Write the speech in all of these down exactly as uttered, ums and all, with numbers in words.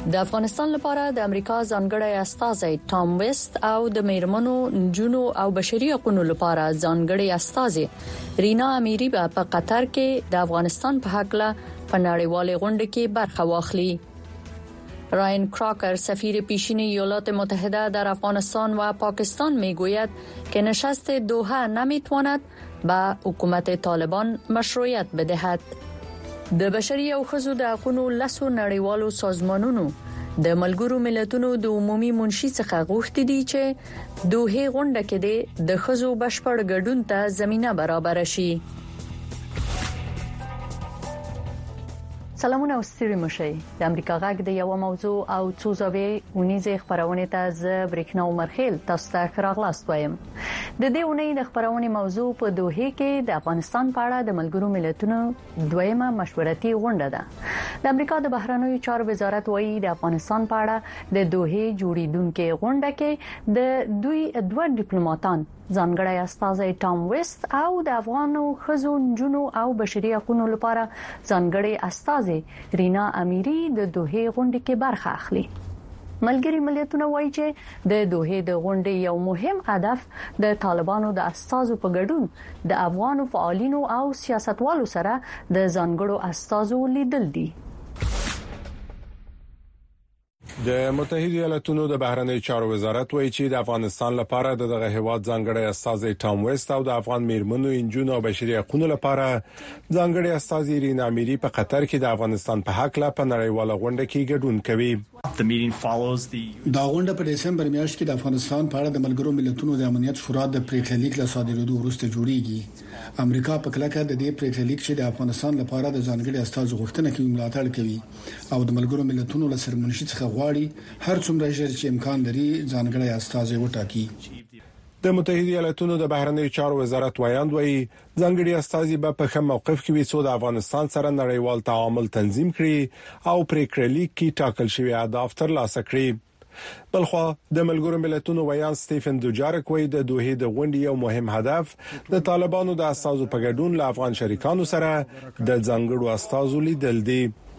د افغانستان لپاره د امریکا ځانګړی استازی ټام ویست او د میرمنو نجونو او بشري حقوقو لپاره ځانګړی استازی رینا امیری په قطر کې د افغانستان په حق له پناړیوالې غونډې کې برخه واخلي. راین کراکر سفیر پیشین ایالات متحده در افغانستان و پاکستان میگوید که نشست دوحه نمیتواند به حکومت طالبان مشروعیت بدهد. د بشري او ښځو د حقوقو لاسو نړیوالو سازمانونو د ملګرو ملتونو د عمومي منشي څخه غوښتي دي چې دوه غونډه کې د ښځو بشپړ ګډون ته زمينه برابر شي. سلامونه او ستړي مشي. د امریکا غږ د یو موضوع او څو زاویې ونیزه خبرونه ته ز بریښنا مرخیل تاسو ته راغلاست وایم. د دې ونې د خبرونه موضوع په دوه کې د افغانستان په اړه د ملګرو ملتونو دویمه مشورتي غونډه ده. د امریکا د بهرنیو چارو وزارت وایي د افغانستان په اړه د دوه جوړیدونکو غونډه کې د دوی دوه ډیپلوماټان ځانګړی استازی ټام ویست او د افغانو ښځو نجونو او بشري حقوقو لپاره ځانګړی استازی رینا امیری د دوه غونډې کې برخه اخلي. ملګری ملتونه وایي چې د دوه د غونډې یو مهم هدف د طالبانو د استازو په ګډون د افغانو فعالینو او سیاستوالو سره د ځانګړو استازو لیدل دي. د متحده ایالاتونو د بهرنیو چارو وزارت وایي چې د افغانستان لپاره دغه هیواد ځانګړی استازی ټام ویست او د افغان میرمنو انجونو او بشري حقوقو لپاره ځانګړی استازی رینا امیری په قطر کې د افغانستان په حق لا په نړیواله غونډه کې ګډون کوي. دا غونډه په دسمبر میاشت کې د افغانستان په اړه د ملګرو ملتونو د امنیت شورا د پریکړې لیک له صادرېدو وروسته جوړیږي. امریکا په کلکه د دې پریکړې لیک چې د افغانستان لپاره د ځانګړي استازو غوښتنه کوي ملاتړ کوي او د ملګرو ملتونو له سرمنشي څخه غواړي هر څومره ژر چې امکان لري ځانګړي استازي وټاکي. د متحده ایالاتونو د بهرنیو چارو وزارت وایاند وایي ځانګړي استازي به په کوم موقف کې وي چې د افغانستان سره نړیوال تعامل تنظیم کړي او پریکړې لیک کې ټاکل شوی اهداف ترلاسه کړي. بلخوا د ملګرو ملتونو ویان سټیفن دوجارک وایي د دوه د غونډې یو مهم هدف د طالبانو د استازو په ګډون له افغان شریکانو سره د ځانګړو استازو لیدل دي.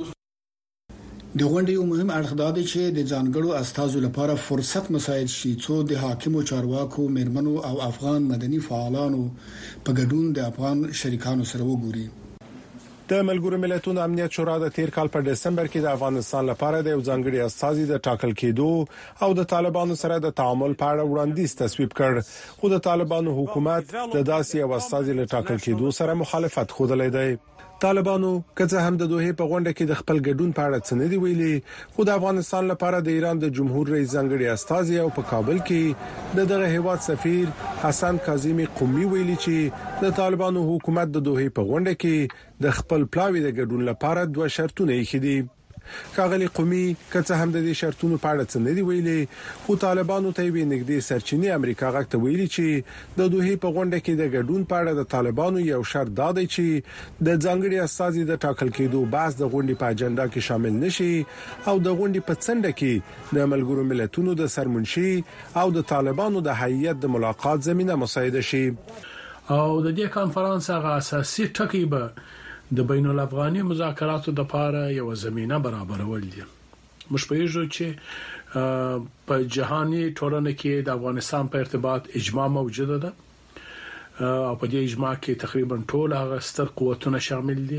د غونډې یو مهم اړخ دا دی چې د ځانګړو استازو لپاره فرصت مساعد شي چې د حاکمو چارواکو میرمنو او افغان مدني فعالانو په ګډون د افغان شریکانو سره وګوري. د ملګرو ملتونو امنیت شورا د تیر کال په دسمبر کې د افغانستان لپاره د یو ځانګړي استازي د ټاکل کېدو او د طالبانو سره د تعامل په اړه وړاندیز تصویب کړ خو د طالبانو حکومت د داسې یو استازي له ټاکل کېدو سره مخالفت خوده دی. طالبانو کله هم د دوه په غونډه کې د خپل ګډون په اړه څه نه دی ویلي خو د افغانستان لپاره د ایران د جمهور رئیس ځانګړي استازي او په کابل کې د دغه هیواد سفیر حسن کاظمی قومي ویلي چې د طالبانو حکومت د دوه په غونډه کې د خپل پلاوی د ګډون لپاره دوه شرطونه یې خېدي. کاغلی قومي کله هم د دې شرطونو په اړه څه نه دی ویلي خو طالبانو ته وی نږدې سرچینې امریکا غږ ته ویلي چې د دوه په غونډه کې د ګډون په اړه د طالبانو یو شرط دا دی چې د ځانګړي استازي د ټاکل کېدو بحث د غونډې په اجنډا کې شامل نشي او د غونډې په څنډه کې د ملګرو ملتونو د سرمنشي او د طالبانو د هیئت د ملاقات زمينه مساعده شي. او د دې کانفرنس هغه اساسي ټکی به د بین الافغاني مذاکراتو د لپاره یو زمينه برابرول دي. موږ پېژو چې په جهاني ټولنه کې د افغانستان په ارتباط اجماع موجوده ده او په دې اجماع کې تقریبا ټول هغه ستر قوتونه شامل دي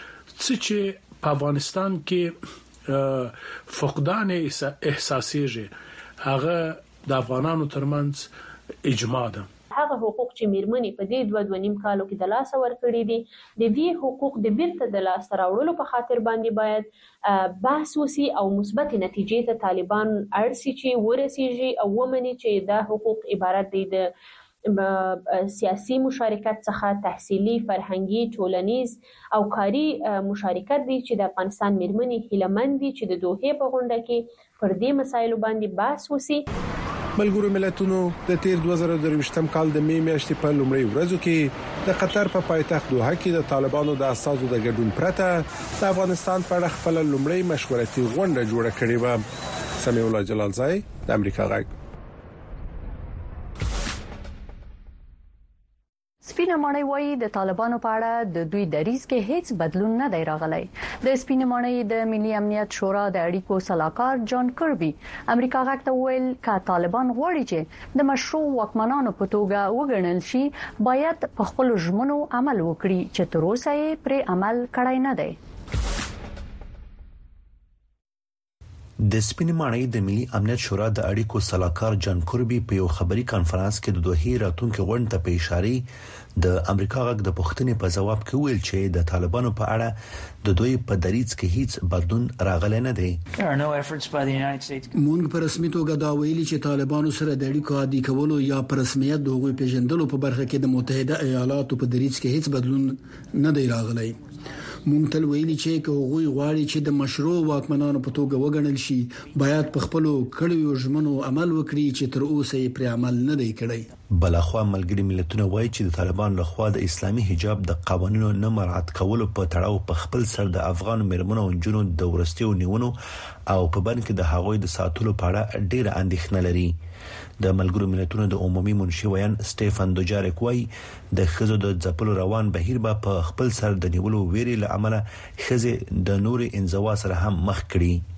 چې په افغانستان کې فقدان احساسيږي هغه د افغانانو ترمنځ اجماع ده. هغه حقوق چې میرمنې په دې دوه دوه نیم کالو کې د لاس ورکړي دي د دې حقوق د بیرته د لاس راوړلو په خاطر باندې باید بحث وسی او مثبت نتیجې ته طالبان ارسي چې ورسیږي او ومني چې دا حقوق عبارت دي د سیاسي مشارکت څخه تحصیلي فرهنګي ټولنیز او کاري مشارکت دي چې د افغانستان میرمنې هیلمند دي چې د دوه په غونډه کې پر دې مسایلو باندې بحث وسی. ملګرو ملتونو د تیر دوه زره درویشتم کال د می میاشتې په لومړۍ ورځو کې د قطر په پایتخت دوحه کې د طالبانو د اساسو د ګډون پرته د افغانستان په اړه خپل لومړۍ مشورتي غونډه جوړه کړې و. سمیع الله جلالزای د امریکا غږ. سفیر سپینه ماڼۍ وایي د طالبانو په اړه د دوی دریځ کې هیڅ بدلون نه دی راغلی. د سپینه ماڼۍ د ملي امنیت شورا د اړیکو سلاکار جان کربي امریکا غاک ته ویل ک طالبان غواړي چې د مشروع واکمنانو په توګه وګڼل شي باید په خپل ژمنو عمل وکړي چې تر اوسه یې پر عمل کړای نه دی. د سپینې ماڼۍ د ملي امنیت شورا د اړیکو سلاکار جان کربي په یو خبري کانفرنس کې د دوه راتونکو غونډې ته په اشاره د امریکا غږ د پښتنې په جواب کې ویل چې د طالبانو په اړه د دوی په دریځ کې هیڅ بدلون راغلی نه دی. مونږ په رسمي توګه دا ویلي چې طالبانو سره د اړیکو عادي کولو یا په رسمیت د هغوی پیژندلو په برخه کې د متحده ایالاتو په دریځ کې هیڅ بدلون نه دی راغلی. مونږ تل ویلي چې هغوی غواړي چې د مشروع واکمنانو په توګه وګڼل شي باید په خپل کړیو ژمنو عمل وکړي چې تر اوسه یې پر عمل نه دی کړی. بلخوا ملګری ملتونه وایي چې د طالبان لخوا د اسلامي حجاب د قوانینو نه مراعات کولو په تړاو په خپل سر د افغان مرمنو او جنونو د ورستیو نیونو او په بن کې د هغوی د ساتلو په اړه ډېر اندېښنه لري. د ملګرو ملتونو د عمومي منشي ویان سټيفن دوجاریک وایي د خزو د ځپلو روان بهیر به په خپل سر د نیولو ویري لامل خزه د نوري انزوا سره هم مخ کړي.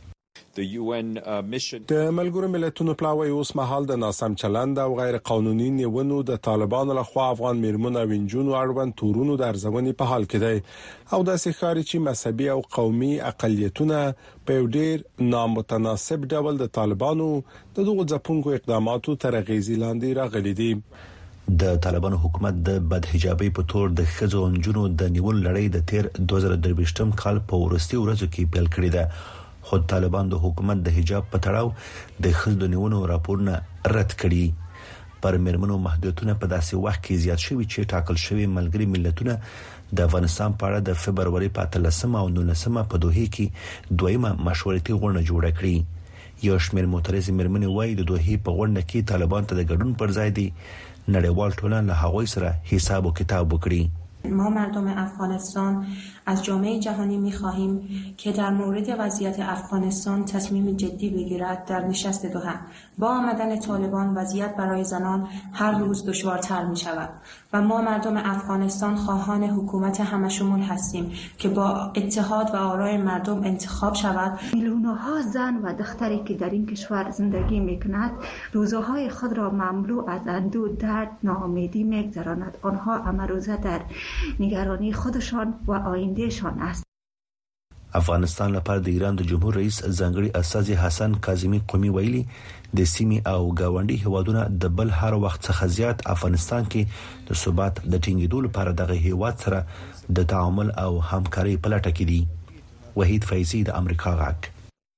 د ملګرو ملتونو پلاوی اوس مهال د ناسم چلند او غیر قانوني نیونو د طالبانو لخوا افغان میرمنو او انجونو اړوند تورونو د ارزونې په حال کې دی او د سخاري چې مذهبي او قومي اقلیتونه په ډیر نامتناسب ډول د طالبانو د دغو ځپونکو اقداماتو تر غیزي لاندې راغلي دي. د طالبانو حکومت د بدحجابي په تور د خزو انجونو د نیول لړۍ د تیر دوه زره درویشتم کال په ورستي ورځو کې پیل کړې ده. خو طالبان د حکومت د حجاب په تړاو د خزو نیونو راپورونه رد کړي. پر مرمنو محدودیتونه په داسې وخت کې زیات شوي چې ټاکل شوی ملګری ملتونه د افغانستان په اړه د فبرवरी په اتلسمه او نولسمه په دوحه کې دویمه مشورتي غونډه جوړه کړې. یو شمېر معترض مرمنې وایي د دوحه په غونډه کې طالبان ته د ګډون پر ځای دی نړیوال ټولنه له هغوی سره حساب او کتاب وکړي. ما مردم افغانستان از جامعه جهانی می‌خواهیم که در مورد وضعیت افغانستان تصمیم جدی بگیرد. در نشست دوحه با آمدن طالبان وضعیت برای زنان هر روز دشوارتر می‌شود و ما مردم افغانستان خواهان حکومت همشمول هستیم که با اتحاد و آرای مردم انتخاب شود. میلیون‌ها زن و دختری که در این کشور زندگی می‌کنند روزهای خود را مملو از اندوه، درد، ناامیدی می‌گذرانند. آنها امروزه در نگرانی خودشان و آیندهشان است. افغانستان لپاره د ایران د جمهور رئیس ځانګړي استازي حسن کاظمي قومي ویلي د سیمې او گاونډي هیوادونو د بل هر وخت څخه زیات افغانستان کې د ثبات د ټینګېدو لپاره دغه هیواد سره د تعامل او همکاري په لټه کې دي. وحید فیضی د امریکا غاک.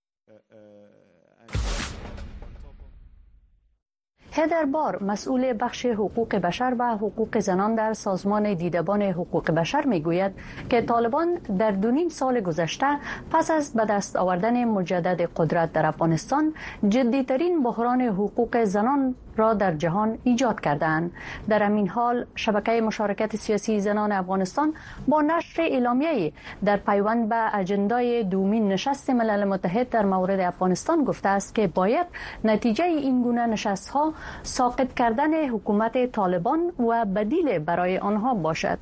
هیدر بار مسئول بخش حقوق بشر و حقوق زنان در سازمان دیدبان حقوق بشر میگوید که طالبان در دو نیم سال گذشته پس از به دست آوردن مجدد قدرت در افغانستان جدی‌ترین بحران حقوق زنان را در جهان ایجاد کردند. در همین حال شبکه مشارکت سیاسی زنان افغانستان با نشر اعلامیه‌ای در پیوند به اجندای دومین نشست ملل متحد در مورد افغانستان گفته است که باید نتیجه این گونه نشست‌ها ساقط کردن حکومت طالبان و بدیل برای آنها باشد.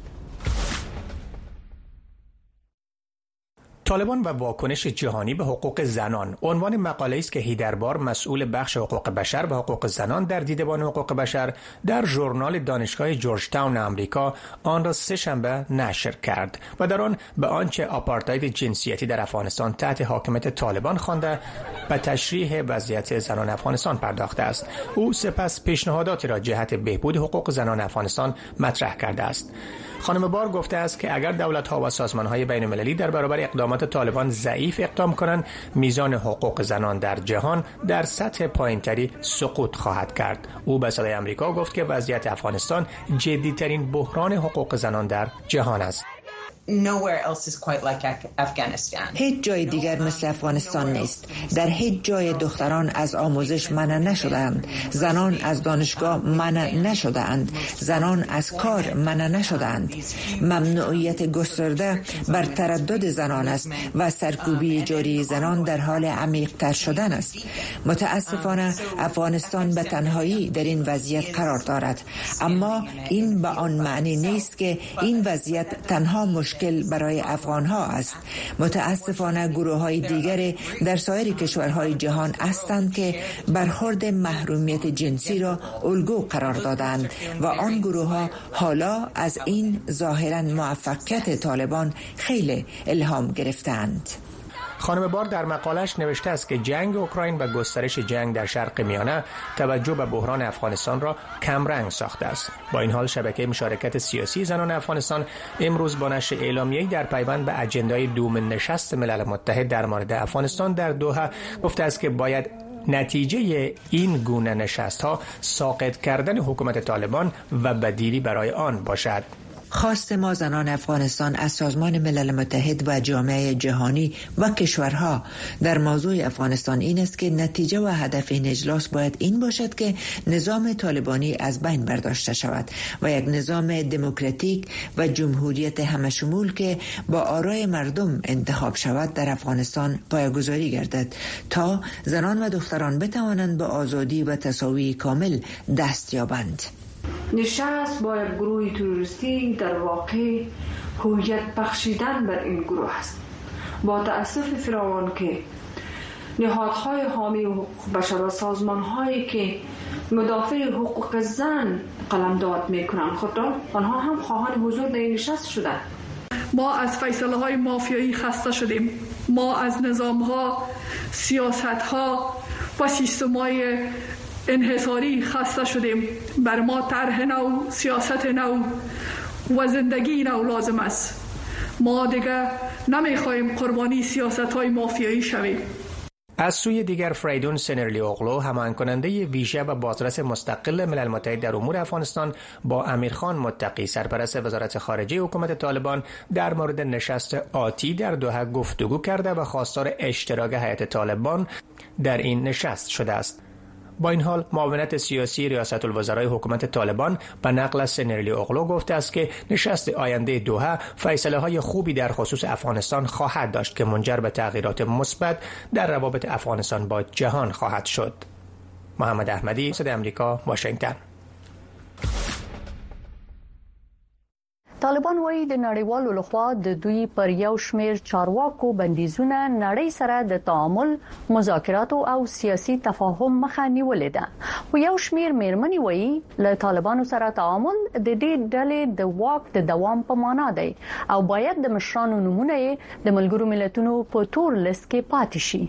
طالبان و واکنش جهانی به حقوق زنان عنوان مقاله است که هیدر بار مسئول بخش حقوق بشر و حقوق زنان در دیدبان حقوق بشر در ژورنال دانشگاه جورج تاون آمریکا آن را سه شنبه نشر کرد و در آن به آنچه آپارتاید جنسیتی در افغانستان تحت حاکمیت طالبان خوانده به تشریح وضعیت زنان افغانستان پرداخته است. او سپس پیشنهاداتی را جهت بهبود حقوق زنان افغانستان مطرح کرده است. خانم بار گفته است که اگر دولت‌ها و سازمان‌های بین‌المللی در برابر اقدامات طالبان ضعیف اقدام کنند، میزان حقوق زنان در جهان در سطح پایین‌تری سقوط خواهد کرد. او به صدای آمریکا گفت که وضعیت افغانستان جدی‌ترین بحران حقوق زنان در جهان است. nowhere else is quite like Afghanistan. هیچ جای دیگر مثل افغانستان نیست. در هیچ جای دختران از آموزش منع نشدند، زنان از دانشگاه منع نشدند، زنان از کار منع نشدند. ممنوعیت گسترده بر تردد زنان است و سرکوبی جاری زنان در حال عمیق‌تر شدن است. متاسفانه افغانستان به تنهایی در این وضعیت قرار دارد، اما این به آن معنی نیست که این وضعیت تنها مشکل برای افغانها است. متاسفانه گروه‌های دیگر در سایر کشورهای جهان هستند که برخورد محرومیت جنسی را الگو قرار دادند و آن گروه‌ها حالا از این ظاهراً موفقیت طالبان خیلی الهام گرفتند. خانم بار در مقالش نوشته است که جنگ اوکراین و گسترش جنگ در شرق میانه توجه به بحران افغانستان را کمرنگ ساخته است. با این حال شبکه مشارکت سیاسی زنان افغانستان امروز با نشر اعلامیه‌ای در پیوند به اجندای دوم نشست ملل متحد در مورد افغانستان در دوحه گفته است که باید نتیجه این گونه نشست‌ها ساقط کردن حکومت طالبان و بدیلی برای آن باشد. خواست ما زنان افغانستان از سازمان ملل متحد و جامعه جهانی و کشورها در موضوع افغانستان این است که نتیجه و هدف این اجلاس باید این باشد که نظام طالبانی از بین برداشته شود و یک نظام دموکراتیک و جمهوریت همشمول که با آرای مردم انتخاب شود در افغانستان پایه‌گذاری گردد تا زنان و دختران بتوانند به آزادی و تساوی کامل دست یابند. نشست با یک گروه تروریستی در واقع هویت بخشیدن بر این گروه است. با تأسف فراوان که نهادهای حامی حقوق بشر و سازمانهایی که مدافع حقوق زن قلمداد میکنند خود را آنها هم خواهان حضور در این نشست شدند. ما از فیصله های مافیایی خسته شدیم. ما از نظام ها، سیاست ها و سیستم های انحصاری خسته شدیم. بر ما طرح نو، سیاست نو و زندگی نو لازم است. ما دیگه نمیخوایم قربانی سیاست های مافیایی شویم. از سوی دیگر فریدون سنرلی اوغلو همان کننده ویژه و بازرس مستقل ملل متحد در امور افغانستان با امیرخان متقی سرپرست وزارت خارجه حکومت طالبان در مورد نشست آتی در دوحه گفتگو کرده و خواستار اشتراک هیئت طالبان در این نشست شده است. با این حال معاونت سیاسی ریاست الوزرای حکومت طالبان به نقل از سنرلی اوغلو گفته است که نشست آینده دوحه فیصله های خوبی در خصوص افغانستان خواهد داشت که منجر به تغییرات مثبت در روابط افغانستان با جهان خواهد شد. محمد احمدی، صدای امریکا، واشنگتن. طالبان وایي د نړیوالو لخوا د دوی پر یو شمیر چارواکو بندیزونه نړۍ سره د تعامل، مذاکرات او سیاسي تفاهم مخه نیولې ده. خو یو شمیر میرمنې وایي له طالبانو سره تعامل د دې ډلې د واک د دوام په معنا دی او باید د مشرانو نمونه د ملګرو ملتونو په تور لیست کې پاتې شي.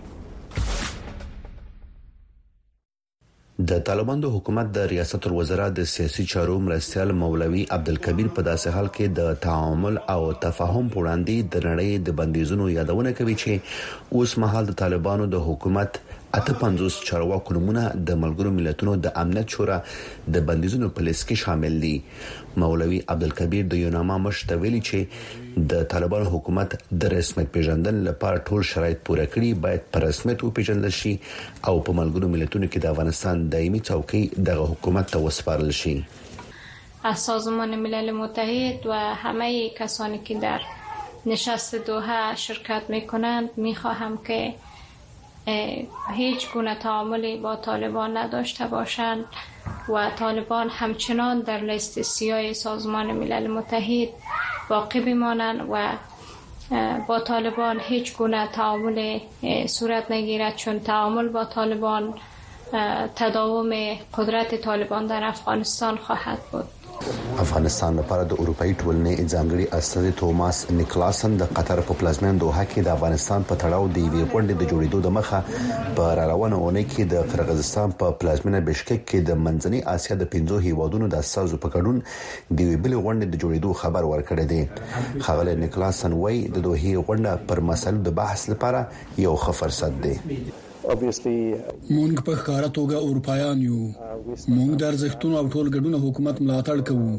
د طالبان د حکومت د ریاست الوزرا د سیاسي چارو مرستیال مولوي عبدالکبیر په داسې حال کې د تعامل او تفاهم وړاندې د نړۍ د بندیزونو یادونه کوي چې اوس مهال د طالبانو د حکومت اته پنځوس چارواکو نمونه د ملګرو ملتونو د امنیت شورا د بندیزونو په لیست کې شامل دي. مولوي عبدالکبیر د یوناما مشتویلی چې د طالبانو حکومت د رسمیت پیژندل لپاره ټول شرایط پوره کړي باید په رسمیت وپیژندل شي او په ملګرو ملتونو کې د افغانستان دایمي څوکۍ دغه حکومت ته وسپارل شي. از سازمان ملل متحد و همه کسانی که در نشست دوحه شرکت میکنند میخواهم که هیچ گونه تعاملی با طالبان نداشته باشند و طالبان همچنان در لیست سیاه سازمان ملل متحد باقی بمانند و با طالبان هیچ گونه تعامل صورت نگیرد، چون تعامل با طالبان تداوم قدرت طالبان در افغانستان خواهد بود. افغانستان لپاره د اروپאי ټولنې ځانګړي استاذ توماس نیکلاسن د قطر په پلازمین دوحه کې د افغانستان په تړاو د وی غونډې د جوړېدو د مخه په روانه اونۍ کې د قرغیزستان په پلازمینه بشکک کې د منځنۍ اسیا د پنځو هیوادونو د اساسو په ګډون د وی بل غونډې د جوړېدو خبر ورکړی دی. خغل نیکلاسن وایي د دوحه غونډه پر مسایلو د بحث لپاره یو ښه فرصت دی. مونږ په ښکارا توګه اروپایان یو. مونږ د ارزښتونو او ټول ګډون حکومت ملاتړ کوو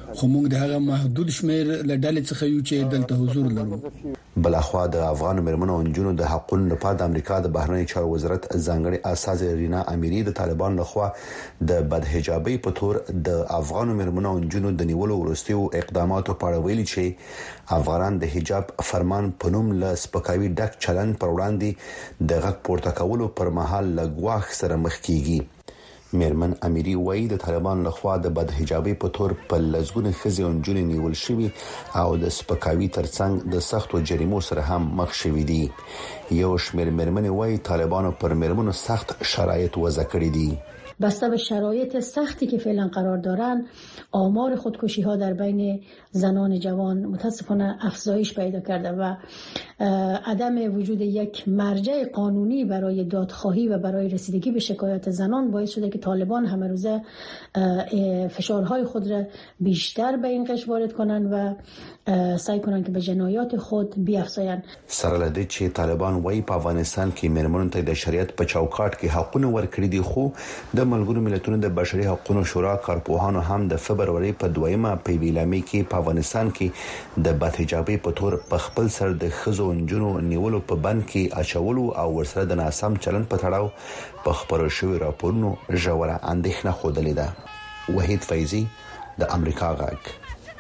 خو موږ د هغه محدود شمیر له ډلې څخه یو چې دلته حضور لرو. بلخوا د افغان مرمنو او جنونو د حقوقو لپاره د امریکا د بهرنی چارو وزارت ځانګړي اساس رینا اميري د طالبان لخوا د بدحجابي په تور د افغان مرمنو او جنونو د نیولو ورستیو اقداماتو په اړه ویلي چې افغان د حجاب فرمان په نوم له سپکاوي ډک چلن پر وړاندې د غږ پورته کولو پر مهال لګواخ سره مخ کیږي. میرمن اميري وایي د طالبان لخوا د بدحجابي په تور په لزګونه خزي او جنونو نیول شوی او د سپکاوي ترڅنګ د سختو جریمو سره هم مخ شوی دي. یو شمېر میرمنې وایي طالبانو پر میرمنو سخت شرایط وضع کړی دي. بسته به شرایط سختی که فعلا قرار دارن آمار خودکشی ها در بین زنان جوان متاسفانه افزایش پیدا کرده و عدم وجود یک مرجع قانونی برای دادخواهی و برای رسیدگی به شکایات زنان باعث شده که طالبان همه روزه فشارهای خود را بیشتر به این قشر وارد کنند و سعی کنند که به جنایات خود بیافزایند. سره له دې چې طالبان وایي په افغانستان کې میرمنو ته د شریعت په چوکاټ کې حقونه ورکړي دي، خو د ملګرو ملتونو د بشري حقوقو شورا کارپوهانو هم د فبرवरी په دویمه په ویلامي کې په افغانستان کې د بدحجابي په تور په خپل سر د خزو انجونو نیولو په بند کې اچولو او ورسره د ناسم چلن په تړاو په خبرو شوی راپورونو ژوره اندېښنه خوده ده. وحید فیضی د امریکا غږ.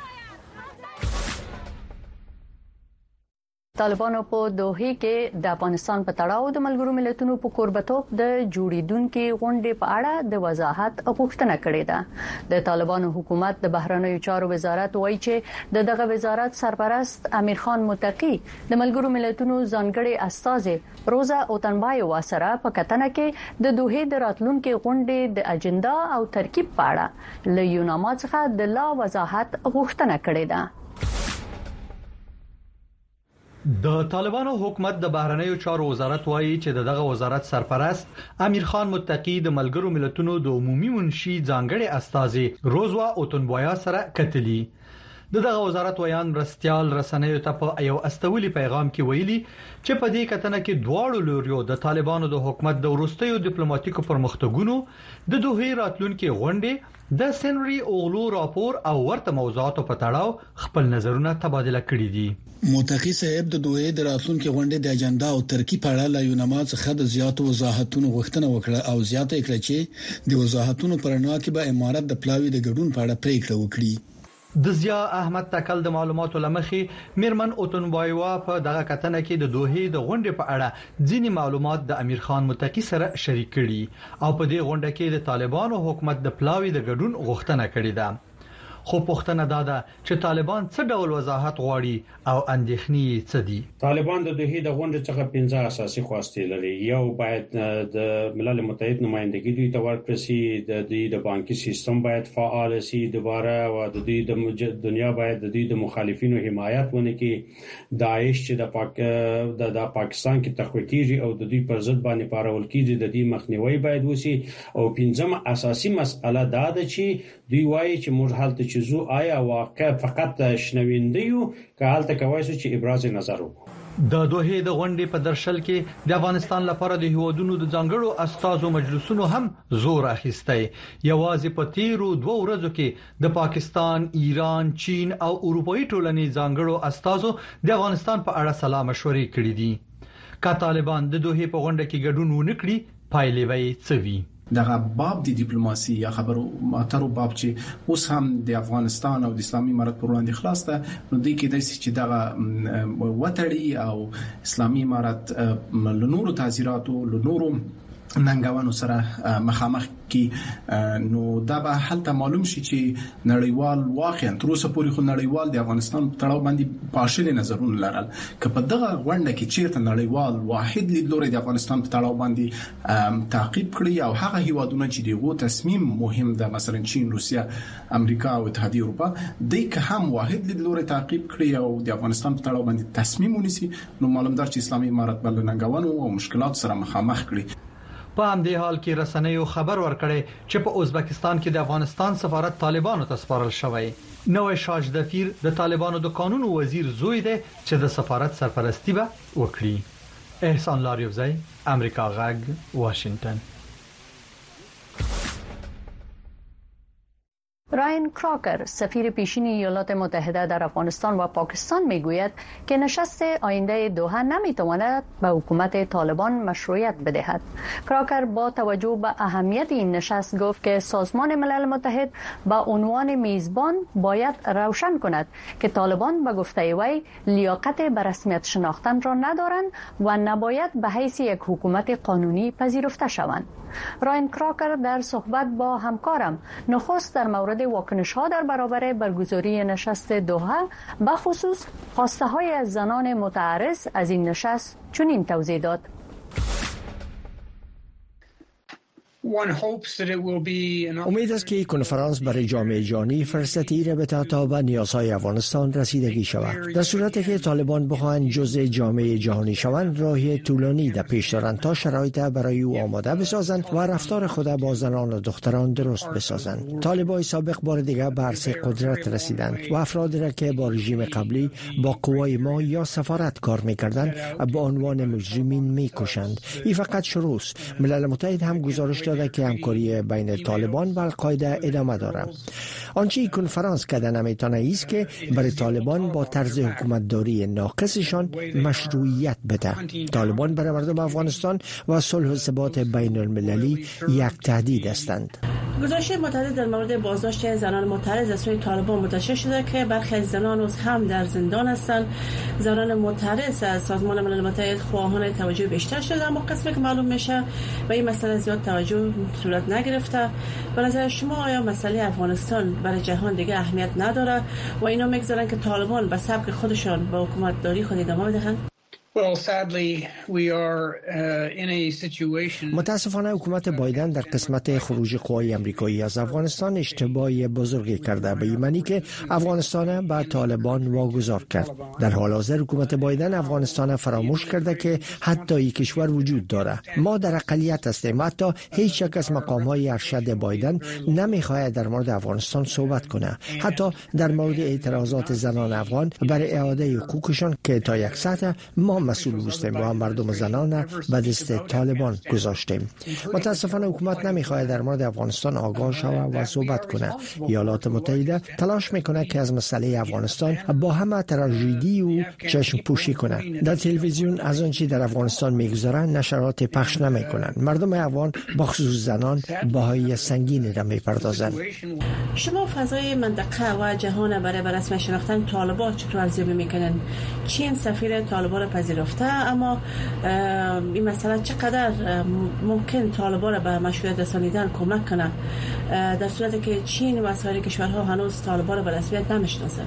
طالبانو په دوحه کې د افغانستان په تړاو د ملګرو ملتونو په کوربتوب د جوړیدونکو غونډې په اړه د وضاحت غوښتنه کړې ده. د طالبانو حکومت د بهرنیو چارو وزارت وایي چې د دغه وزارت سرپرست امیر خان متقی د ملګرو ملتونو ځانګړي استازي روزا اوتنبایو سره په کتنه کې د دوحه د راتلونکو غونډې د اجنډا او ترکیب په اړه له یوناما څخه د لا وضاحت غوښتنه کړې ده. د طالبانو حکومت د بهرنیو چارو وزارت وایي چې دغه وزارت سرپرست امیر خان متقی د ملګرو ملتونو د عمومي منشي ځانګړي استازي روزوا اوتنبایا سره کتلی. دغه وزارت ویان رستيال رسنیو ته په یو استولي پیغام کې ویلي چې په دې کتنه کې دواړو لوريو د طالبانو د حکومت د ورستیو ډیپلوماټیکو پرمختګونو د دوه راتلونکو غونډې د سنوري اوغلو راپور او ورته موضوعاتو په تړاو خپل نظرونه تبادله کړي دي. متقی صاحب د دوه د راتلونکو غونډې د اجنډا او ترکیب په اړه له یوناما څخه د زیاتو وضاحتونو غوښتنه وکړه او زیاته کړه چې د وضاحتونو پر اړه کې به امارات د پلاوی د ګډون په اړه پریکړه وکړي. د ضیا احمد تکل د معلوماتو لمخې میرمن اوتنبایوا په دغه کتنه کې د دوه د غونډې په اړه ځینی معلومات د امیر خان متقی سره شریک کړي او په دې غونډه کې د طالبانو حکومت د پلاوی د ګډون غوښتنه کړې ده. خو پوښتنه دا ده چې طالبان څه ډول وضاحت غواړي او اندېښنې څه دي. طالبان د دوه د غونډې څخه پنځه اساسي خواستې لري. یو باید د ملل متحد نمائندګي دوی ته ورکړي، د دې د بانکي سیستم باید فعال شي دوباره، او د دې د دنیا باید د دې د مخالفینو حمایت ونکړي. داعش چې د پاک د, د پاکستان کې تخویتيږي او د دې پر ضد باندې پارول کیږي، د دې مخنیوي باید وشي. او پنځمه اساسي مسأله دا ده چې دوی وایي چې موږ حالت چې زو آیا واقع فقط شنویندیو که حالت کوي چې ابراز نظر وکړو. د دوه د غونډې په درشل کې د افغانستان لپاره د هیوادونو د ځانګړو استازو مجلسونو هم زور اخیستی. یوازې په تیرو دوه ورځو کې د پاکستان، ایران، چین او اروپאי ټولنې ځانګړو استازو د افغانستان په اړه سلا مشورې کړې دي. که طالبان د دوه په غونډه کې ګډون ونکړي پایلې به څه وي؟ دغه باب د ډیپلوماسي یا خبرو اترو باب چې اوس هم د افغانستان او د اسلامي امارات پر وړاندې خلاص ده، نو د کې د چې دغه وټړي او اسلامي امارات له نورو تعزیراتو له نورو ننګونو سره مخامخ کی، نو دا به حالت معلوم شي چې نړیوال واقعا تر اوسه پورې خو نړیوال د افغانستان تړاو باندې پاشل نظرونه لرل. که په دغه غونډه کې چیرته نړیوال واحد لیدلوري د افغانستان په تړاو باندې تعقیب کړي او هغه هیوادونه چې دغه تصمیم مهم ده، مثلا چین، روسیا، امریکا او اتحادیه اروپا، د که هم واحد لیدلوري تعقیب کړي او د افغانستان په تړاو باندې تصمیم ونیسي، نو معلومدار چې اسلامي امارات بل ننګونو او مشکلات سره مخامخ کړي. په همدې حال کې رسنیو خبر ورکړی چې په ازبکستان کې د افغانستان سفارت طالبانو ته سپارل شوی. نوې شاج دفیر د طالبانو د قانون وزیر زوی دی چې د سفارت سرپرستی به وکړي. احسان لاریوزی، امریکا غږ، واشنگټن. راین کراکر سفیر پیشین ایالات متحده در افغانستان و پاکستان میگوید که نشست آینده دوحه نمیتواند به حکومت طالبان مشروعیت بدهد. کراکر با توجه به اهمیت این نشست گفت که سازمان ملل متحد به عنوان میزبان باید روشن کند که طالبان به گفته وی لیاقت به رسمیت شناختن را ندارند و نباید به حیث یک حکومت قانونی پذیرفته شوند. راین کراکر در صحبت با همکارم نخست در مورد واکنش‌ها در برابر برگزاری نشست دوحه به خصوص خواسته‌های از زنان متعرض از این نشست چنین توضیح داد. امید است که کنفرانس برای جامعه جهانی فرصتی را بده تا به نیازهای افغانستان رسیدگی شود. در صورتی که طالبان بخواهند جزء جامعه جهانی شوند، راهی طولانی در پیش دارند تا شرایط برای او آماده بسازند و رفتار خود با زنان و دختران درست بسازند. طالبان سابق بار دیگر به عرصه قدرت رسیدند و افرادی را که با رژیم قبلی با قوای ما یا سفارت کار می‌کردند به عنوان مجرمین می‌کشند. این فقط شروع است. ملل متحد هم گزارش داده که همکاری بین طالبان و القاعده ادامه دارد. آنچه این کنفرانس کرده نمیتونه است که برای طالبان با طرز حکومتداری ناقصشان مشروعیت بده. طالبان برای مردم افغانستان و صلح و ثبات بین المللی یک تهدید هستند. گزارش متعدد در مورد بازداشت زنان معترض از سوی طالبان منتشر شده که برخی از زنان از هم در زندان هستند. زنان معترض از سازمان ملل متحد خواهان توجه بیشتر شده، اما قسمی که معلوم میشه به این مسئله زیاد توجه صورت نگرفته. به نظر شما آیا مسئله افغانستان برای جهان دیگه اهمیت نداره و اینا میگذارن که طالبان به سبک خودشان به حکومت داری خود ادامه بدهند؟ متاسفانه حکومت بایدن در قسمت خروج قوای امریکایی از افغانستان اشتباهی بزرگی کرده، به این معنی که افغانستان به طالبان واگذار کرد. در حال حاضر حکومت بایدن افغانستان فراموش کرده که حتی یک کشور وجود داره. ما در اقلیت هستیم. حتی هیچ یک از مقام‌های ارشد بایدن نمیخواهد در مورد افغانستان صحبت کنه، حتی در مورد اعتراضات زنان افغان برای اعاده حقوقشان که تا یک سطح ما مسئول هستیم و مردم زنان به دست طالبان گذاشتیم. متاسفانه حکومت نمیخواهد در مورد افغانستان آگاه شود و صحبت کنه. ایالات متحده تلاش میکنه که از مسئله افغانستان با همه تراژدی و چشم پوشی کنه. در تلویزیون از آنچه در افغانستان میگذارن نشرات پخش نمیکنن. مردم افغان بخصوص زنان بهای سنگینی را میپردازند. شما فضای منطقه و جهان برای رسمی شناختن طالبان چطور ارزیابی میکنن؟ چین سفیر طالبان را پذیرفته، اما این مسئله چقدر ممکن طالبان را به مشروعیت رسانیدن کمک کنه در صورتی که چین و سایر کشورها هنوز طالبان را به رسمیت نمیشناسند؟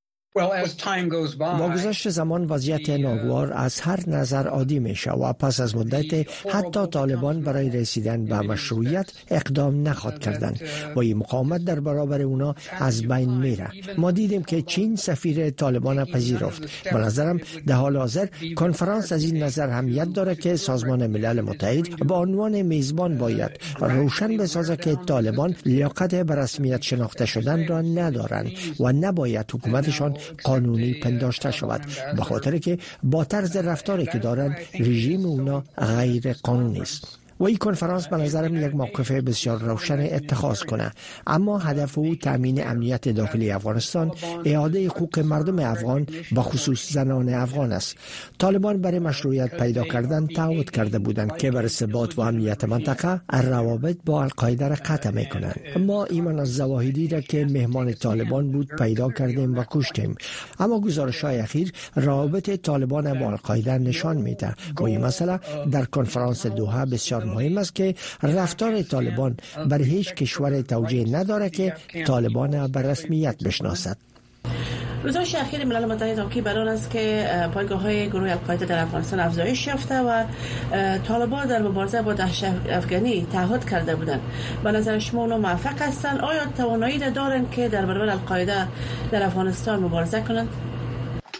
با گذشت زمان وضعیت ناگوار از هر نظر عادی میشه و پس از مدت حتی طالبان برای رسیدن به مشروعیت اقدام نخواهد کردند و این مقاومت در برابر اونا از بین میره. ما دیدیم که چین سفیر طالبان پذیرفت. به نظرم در حال حاضر کنفرانس از این نظر اهمیت داره که سازمان ملل متحد به عنوان میزبان باید روشن بسازه که طالبان لیاقت به رسمیت شناخته شدن را ندارند و نباید حکومتشان قانونی پنداشته شود، به خاطر که با طرز رفتاری که دارند رژیم اونا غیر قانونی است. و این کنفرانس به نظرم یک موقف بسیار روشن اتخاذ کنه، اما هدف او تامین امنیت داخلی افغانستان، اعاده حقوق مردم افغان به خصوص زنان افغان است. طالبان برای مشروعیت پیدا کردن تعهد کرده بودند که برای ثبات و امنیت منطقه روابط با القاعده را قطع میکنند. ما ایمان از زواهری را که مهمان طالبان بود پیدا کردیم و کشتیم، اما گزارش‌های اخیر روابط طالبان با القاعده نشان میده و این مسئله در کنفرانس دوحه بسیار مهم است که رفتار طالبان بر هیچ کشور توجیه نداره که طالبان به رسمیت بشناسد. گزارش اخیر ملل متحد حاکی بر آن است که پایگاه‌های گروه القاعده در افغانستان افزایش یافته و طالبان در مبارزه با داعش افغانی تعهد کرده بودند. به نظر شما اونا موفق هستند؟ آیا توانایی دارند که در برابر القاعده در افغانستان مبارزه کنند؟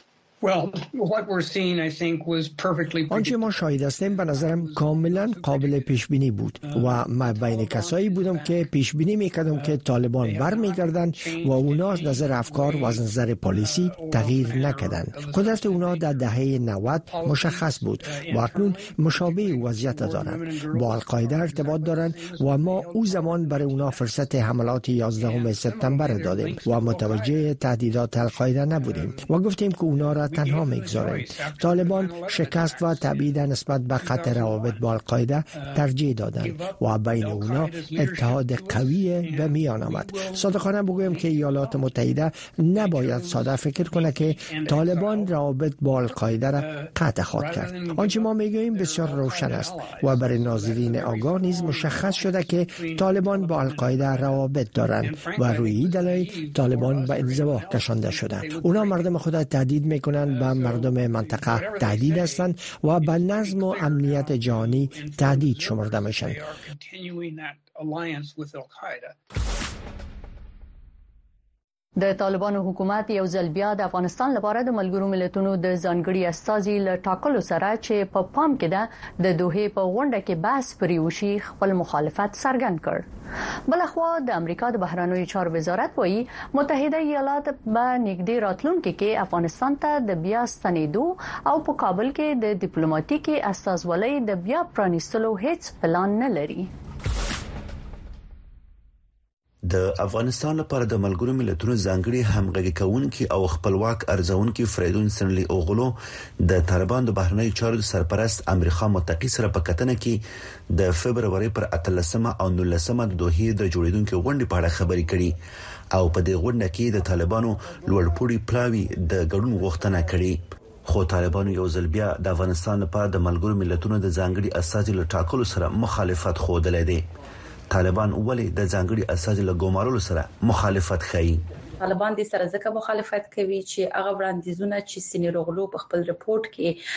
آنچه ما شاهد هستیم به نظرم کاملا قابل پیش بینی بود و من بین کسایی بودم که پیش بینی میکردم که طالبان برمیگردند و اونا نظر افکار و از نظر پالیسی تغییر نکردند. قدرت اونا در دهه نود مشخص بود و اکنون مشابه وضعیت دارند. با القاعده ارتباط دارند و ما او زمان برای اونا فرصت حملات یازدهم سپتامبر دادیم و متوجه تهدیدات القاعده نبودیم و گفتیم که اونا را تنها میگذاریم. طالبان شکست و تبعید نسبت به قطع روابط با القاعده ترجیح دادند و بین اونا اتحاد قوی به میان آمد. صادقانه بگویم که ایالات متحده نباید ساده فکر کنه که طالبان روابط با القاعده را قطع خواهد کرد. آنچه ما میگوییم بسیار روشن است و برای ناظرین آگاه نیز مشخص شده که طالبان با القاعده روابط دارند و روی این دلیل طالبان به انزوا کشانده شدند. اونا مردم خود تهدید میکنند، به مردم منطقه تهدید هستند و به نظم و امنیت جهانی تهدید شمرده میشن. د طالبانو حکومت یو ځل بیا د افغانستان لپاره د ملګرو ملتونو د ځانګړي استازي له ټاکلو سره چې په پام کې ده د دوحې په غونډه کې بحث پرې وشي خپل مخالفت څرګند کړ. بلخوا د امریکا د بهرنیو چارو وزارت وایي متحده ایالات به نږدې راتلونکي کې افغانستان ته د بیا ستنېدو او په کابل کې د ډیپلوماټیکي استازولۍ د بیا پرانیستلو هیڅ پلان نه لري. د افغانستان لپاره د ملګرو ملتونو ځانګړي همغږي کوونکي او خپلواک ارزونکي فریدون سنلی اوغلو د طالبان د بهرنیو چارو سرپرست امریکا متقی سره په کتنه کې د فبرवरी پر اتلسمه او نولسمه د دوحې د جوړیدونکو غونډې په اړه خبرې کړي او په دې غونډه کې د طالبانو لوړپوړي پلاوی د ګډون غوښتنه کړې. خو طالبانو یو ځل بیا د افغانستان لپاره د ملګرو ملتونو د ځانګړي استازي له ټاکلو سره مخالفت خوده دی. طالبان ولې د ځانګړي اساس له ګومارلو سره مخالفت کوي؟ طالبان د سره ځکه مخالفت کوي چې هغه وړاندیزونه چې سینیروغلو په خپل رپورت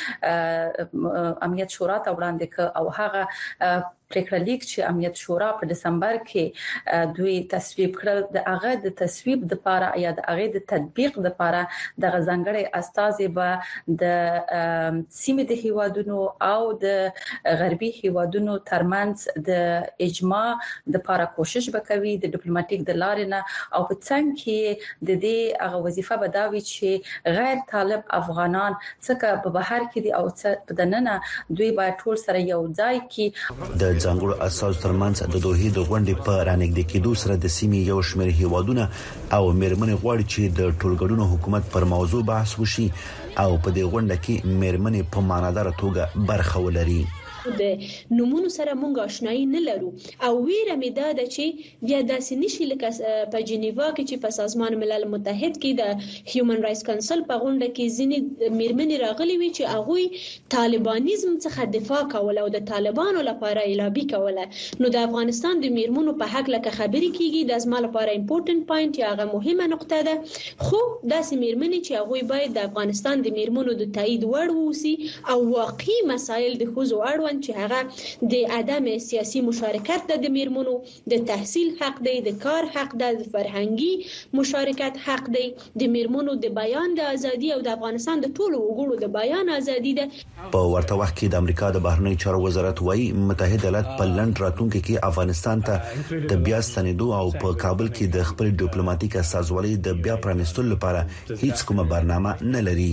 کې امنیت شورا ته وړاندې ک او هغه پریکړه لیک چې امنیت شورا په دسمبر کې دوی تصویب کړل د هغه د تصویب د لپاره یا د هغه د تطبیق د لپاره د غزنګړې استازي به د سیمه د هیوادونو او د غربي هیوادونو ترمنځ د اجماع د لپاره کوشش وکوي د ډیپلوماټیک د لارې نه او په څنګه کې د دې هغه وظیفه بداوي چې غیر طالب افغانان څخه په بهر کې دي او په دننه دوی باید ټول سره یو ځای کې د ځانګړو اساس ترمنځ د دوحې د غونډې په رانګدې کېدو سره د سیمې یو شمېر هیوادونه او میرمنې غواړي چې د ټولګډونو حکومت پر موضوع بحث وشي او په دې غونډه کې میرمنې په معنادار توګه برخه ولري. د نمونه سره مونږ آشنایی نه لرو او ویره مې دا د چې بیا داسې نشي لکه په جنیوا کې چې په سازمان ملل متحد کې د هیومن رائټس کونسل په غونډه کې ځینې میرمنې راغلي وي چې هغه طالبانیزم څخه دفاع کوله او د طالبانو لپاره لابي کوله. نو د افغانستان د میرمنو په حق لکه خبرې کیږي د ازما لپاره امپورټنت پوینټ یا هغه مهمه نقطه ده. خو داسې میرمنې چې هغه باید د افغانستان د میرمنو د تایید وړ ووسی او واقعي مسایل د خوځو اړوند چې هغه د عدم سیاسي مشارکت د میرمنو د تحصیل حق دی، د کار حق دی، د فرهنګي مشارکت حق دی، د میرمنو د بیان د ازادي او د افغانستان د ټولو وګړو د بیان ازادي ده. په ورته وخت کې د امریکا د بهرنیو چارو وزارت وايي متحده ایالات په لند راتلونکي کې افغانستان ته د بیا ستنېدو او په کابل کې د خپل ډیپلوماټیک استازولۍ د بیا پرانیستلو لپاره هیڅ کومه برنامه نه لري.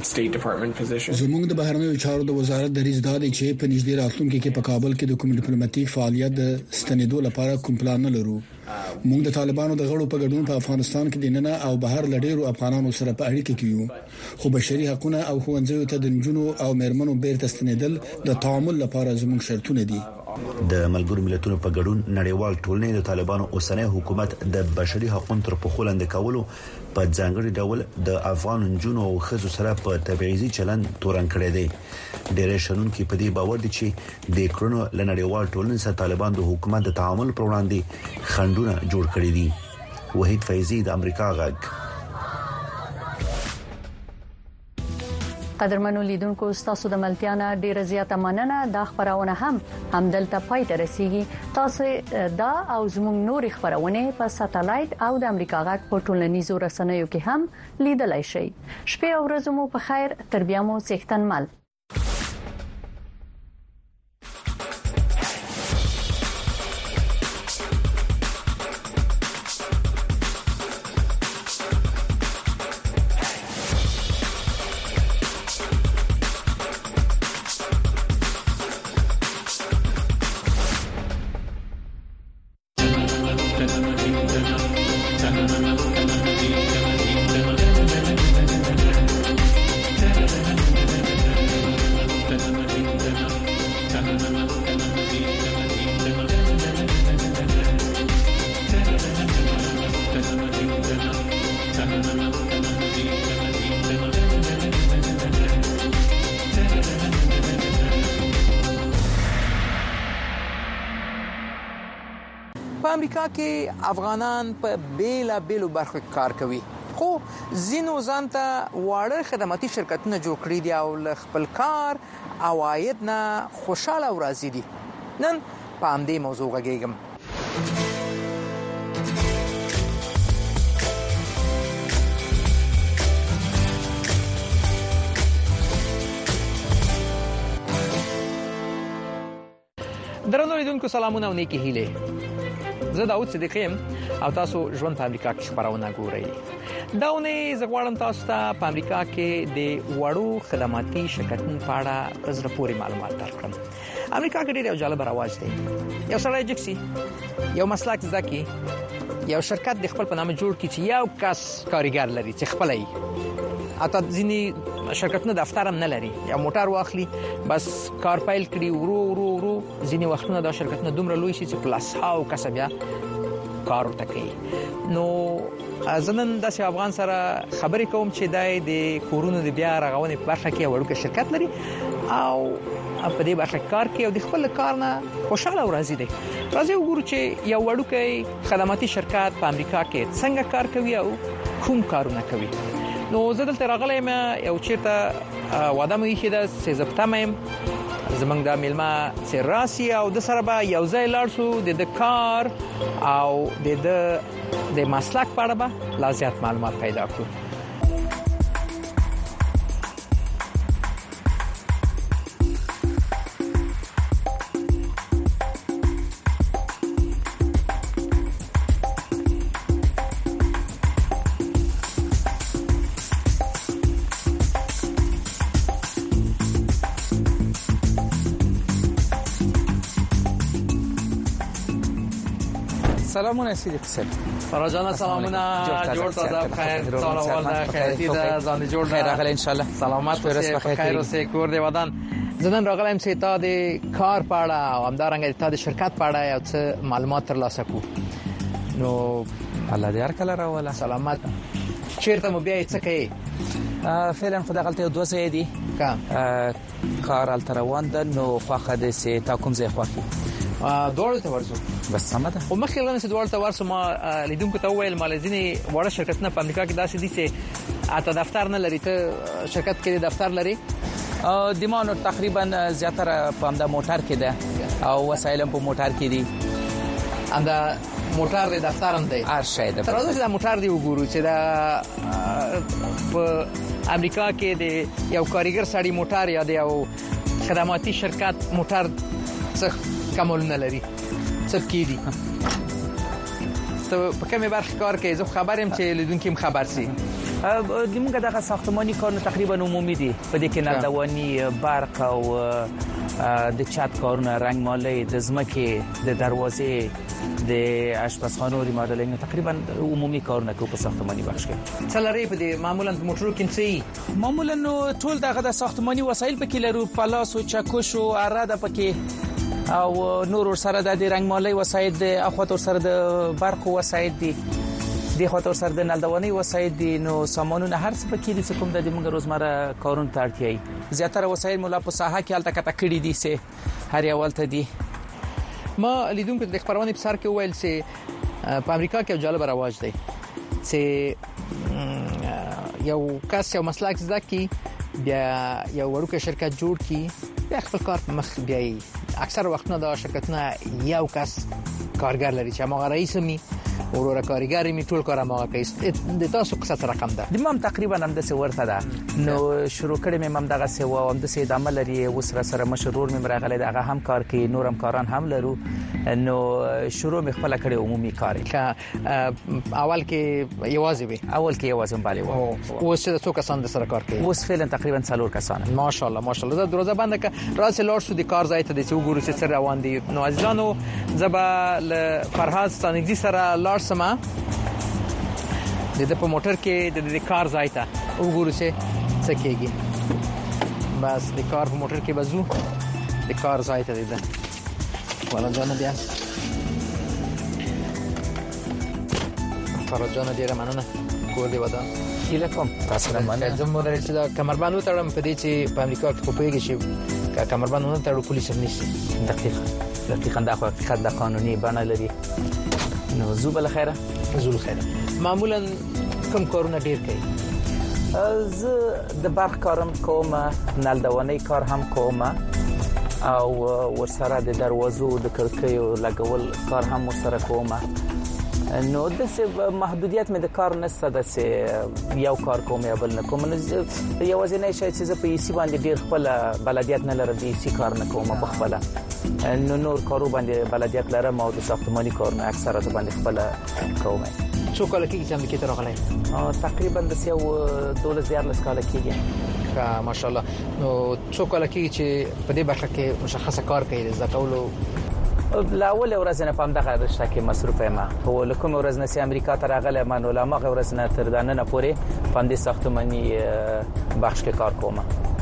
زموږ د بهرنیو چارو د وزارت د ریز دادي چې په نږدې راتلونکي کې په کابل کې د کوم ډیپلوماټیک فعالیت د ستنېدو لپاره کوم پلان نه لرو. موږ د طالبانو د غړو په ګډون په افغانستان کې د نننه او بهر لډیرو افغانانو سره په اړیکه کې یو، خو بشري حقوقونه او ښوونځیو ته د نجونو او میرمنو بیرته ستنېدل د تعامل لپاره زموږ شرطونه دي. د ملګرو ملتونو په ګډون نړیوال ټولنې د طالبانو اوسنۍ حکومت د بشري حقوقو تر پخو لاندې کولو په ځانګړي ډول د افغان نجونو او ښځو سره په تبعیضي چلند تورن کړی دی. ډېر شنونکو په دې باور دي چې د کورونو لنړیوال ټولنې سره طالبان د حکومت د تعامل پر وړاندې خنډونه جوړ کړي دي. وحید فیضی د امریکا غږ. قدرمنو لیدونکو تاسو د ملتیانا ډیره زیاته مننه. دا خبرونه هم همدلته پای ته رسیږي. تاسو دا او زموږ نور خبرونه په ساتلایت او د امریکا غږ په ټولنیزو رسنیو کې هم لیدلای شئ. شپه او ورځ مو په خیر. تر بیا مو څښتن مل. په امریکا کې افغانان په بیلا بیلو برخو کار کوي، خو زینو ځانته واړه خدماتي شرکتونه جوړ کړي دي او ل خپل کار او عاید نه خوشاله او راضي دي. نن په همدې موضوع غږیږم. درنو لیدونکو سلامونه او نیکی هیله. زه داوود صدیقی او تاسو ژوند په امریکا کې خبرونه ګورئ. داونه زغوالم تاسو ته په امریکا کې د وړو خدماتي شرکتونو په اړه زړه پورې معلومات درکړم. امریکا کې ډېر یو جالب رواج دی. یو سړی جکسي یو مسلک ځکه یو شرکت د خپل په نامه جوړ کړي چې یو کس کارګر لري چې خپل یې اته ځینی شرکتونه دفتر هم نه لري، یا موټر واخلي بس کار پیل کړي ورو ورو ورو ځینی وختونه دا شرکتونه دومره لوی شي چې پلاس هاو کسب یا کار ورته کوي. نو ځنن د افغان سره خبرې کوم چې دای د کورونو د بیا رغونې په برخه کې وړوکی شرکت لري او په دې برخه کار کوي او د خپل کار نه خوشاله او راضي دي. راځي وګورو چې یو وړوکی خدماتي شرکت په امریکا کې څنګه کار کوي او کوم کارونه کوي. نو زه دلته راغلی یم، یو چیرته واده مې ایښې ده چې زه په تمه یم زمونږ د میلمه چې راسي او د سره به یو ځای لاړ شو د د کار او د د د مسلک په اړه به لا زیات معلومات پیدا کړو. سلامونه صدیق صاحب. فراجان سلامونه جوړ تازه بخیر. سال اول د خیرتی د ځان جوړ خیر راغلی ان شاء الله. سلامت اوسئ، بخیر اوسئ، کور دی ودان. زدن راغلم چې تا د کار پاړه او همدارنګه تا د شرکت پاړه یو څه معلومات ترلاسه کو. نو الله دې هر کله راوله. سلامت. چیرته مو بیا څه کوي؟ فعلا خدای غلطه دوه ځای دي. کام کار التروان ده نو خواخه د سي تا کوم ځای خوخي دوړ ته ورسو بس سمته. او مخکې لنه چې دوړ ته ورسو ما لیدونکو ته ویل مالزینی وړه شرکتونه په امریکا کې داسې دي چې اته دفتر نه لري. ته شرکت کې دفتر لري؟ د مانو تقریبا زیاتره په امدا موټر کې ده او وسایل په موټر کې دي. امدا موټر د دفتر هم دی هر شی ده. تر اوسه دا موټر دی وګورو چې دا په امریکا کې د یو کاریګر سړی موټر یا د یو خدماتي شرکت موټر څخه کمول نه لري. څه کیدی څه په کومه برخه کار کوي؟ زه خبرم چې لیدونکو هم خبر سي. د موږ دغه ساختماني کارونه تقریبا عمومي دي. په دې کې نلدواني، برق او د چت کارونه، رنگمالي، د زمکه، د دروازې، د آشپزخانه او ریمادلینګ تقریبا عمومي کارونه کوي په ساختماني بخش کې. څه لري په دې معمولا په موټرو کې څه؟ معمولا نو ټول دغه د ساختماني وسایل پکې لرو، پلاس او چکش او اراده پکې او نور سره د رنگمالي وسایل دي، اخوات سره د برق وسایل دي، د خاطر سره د نلدواني وسایل دي. نو سامانونه هر څه پکې دي کوم د موږ روزمره کارون ته اړتیاي. زیاتره وسایل مولا په ساحه کې الته کټه کړی دي سه هر یو ولته دي. ما لیدونکو د خبرونه په سر کې ویل چې په امریکا کې جالب رواج دی چې یو کس یو مسلک ځکه بیا یو ورکه شرکت جوړ کی بیا خپل کار مخ بیاي. اکثر وختونه دا شرکتونه یو کس کارګر لري چې هغه رئیس می ورور کارګر می ټول کار ما کوي. د تاسو څه رقم ده؟ د مم تقریبا هم د څه ورته ده. نو شروع کړم مم دغه څه و هم د څه د عمل لري و سره سره مشرور مې راغله دغه هم کار کوي نور هم کاران هم لرو. نو شروع مې خپل کړی عمومي کار که اول کې یوازې وي اول کې یوازې باندې و او څه څو کسان د سره کار کوي؟ اوس فعلا تقریبا څلور کسان. ماشاءالله ماشاءالله. دا دروازه بنده که راس لار شو د کار ځای ته د څو ګورو چې سره روان دي. نو عزیزانو زبا ل فرهاد ستانګزي سره لار سما د د په موټر کې د د کار ځای ته وګورو چې څه کېږي. بس د کار په موټر کې بزو د کار ځای ته ده ولا جان بیا فرهاد جان ډیره مننه کور دی ودان هیله کوم تاسو سره مننه. زه مو درته دا کمربند وتړم په دې چې په امریکا کې په پیګه شي که کمربند نه تړو پولیس نشي. دقیقاً دقیقاً دا خو حقیقت د قانوني بڼه لري. نو زو بل خیره زول خیره. معمولا کوم کارونه ډیر کوي؟ زه د برق کارم کوم، نلدواني کار هم کوم او ورسره د دروازو د کړکیو لګول کار هم ورسره کوم. نو د څه محدودیت مې د کار نشته د څه یو کار کوم یا بل نه کوم. نو یوازې نه شي چې په ایسی باندې ډیر خپل بلدیت نه لرم، د ایسی کار نه کوم په خپل. نو نور کارو باندې بلدیت لرم او د ساختماني کارونه اکثره د باندې خپل کوم. څو کال کې چې امریکا ته راغلی؟ تقریبا د یو دولس دیارلس کال کېږي. ښه ماشاءالله. نو څو کال کې چې په دې برخه کې مشخصه کار کوي زده کولو؟ لا اول ورځ نه پام دغه رشته کې مصروف یم. هو لکه ورځ نه سي امریکا ته راغله منو لا مغه ورځ نه تر دانه پورې پاندې ساختماني بخش کې کار کوم.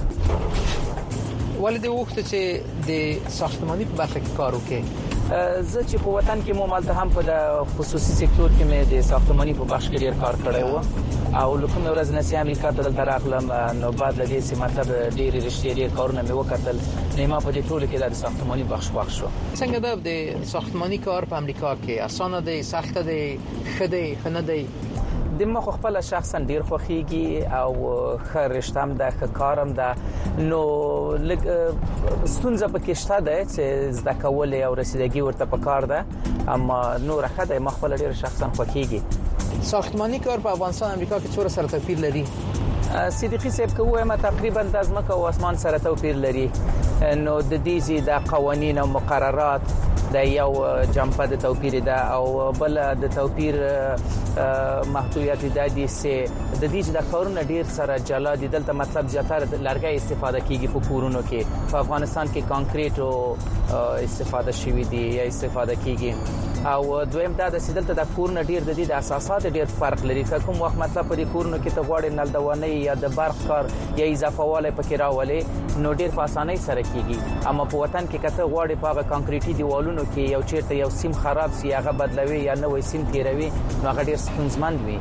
ولې د وخت چې د ساختماني په برخه کې کار وکړي؟ زه چې په وطن کې مو مالته هم په خصوصي سکتور کې مې د ساختماني په بخش کې ډیر کار کړی و او لکه ورځ نه سي امریکا ته دلته راغلم. نو بعد د دې چې مطلب ډیر رښتیا ډیر کارونه مې وکړل. نیمه په دې ټول کې د ساختماني بخش بخش شو. څنګه د ساختماني کار په امریکا کې اسانه دی، سخت دی، ښه دی، ښه نه دی؟ د مخ خپل شخصا ډیر خوخيږي او خرشتم د کارم ده. نو لګ ستونزه پکې شته ده چې زده کول او رسیدګي ورته پکار ده، اما نور خدای مخ خپل ډیر شخصا خوخيږي. ساختماني کار په افغانستان امریکا کې څوره سره توپیر لري؟ صدیقی صاحب کوه ما تقریبا د ځمکه او اسمان سره توپیر لري. نو د دې زی د قوانین او مقررات د یو جمپه د توپیر ده او بل د توپیر محدودیت د دې سه د دې د کارونو ډیر سره جلا دي. دلته مطلب زیاتره لرګي استفاده کیږي په کورونو کې. په افغانستان کې کانکریټ او استفاده شوی دی یا استفاده کیږي. او دویم دا د سیدلته د کورونو ډیر د دې د اساسات ډیر فرق لري. کوم وخت مطلب په دې کورونو کې ته غواړې نلدواني یا د برق کار یا اضافه واله پکې راولې نو ډیر په اسانۍ سره کیږي. اما په وطن کې کته غواړې په هغه کانکریټي دیوالونو کې یو چیرته یو سیم خراب سی هغه بدلوي یا نوې سیم تیروي نو هغه ډیر ستونزمند وي.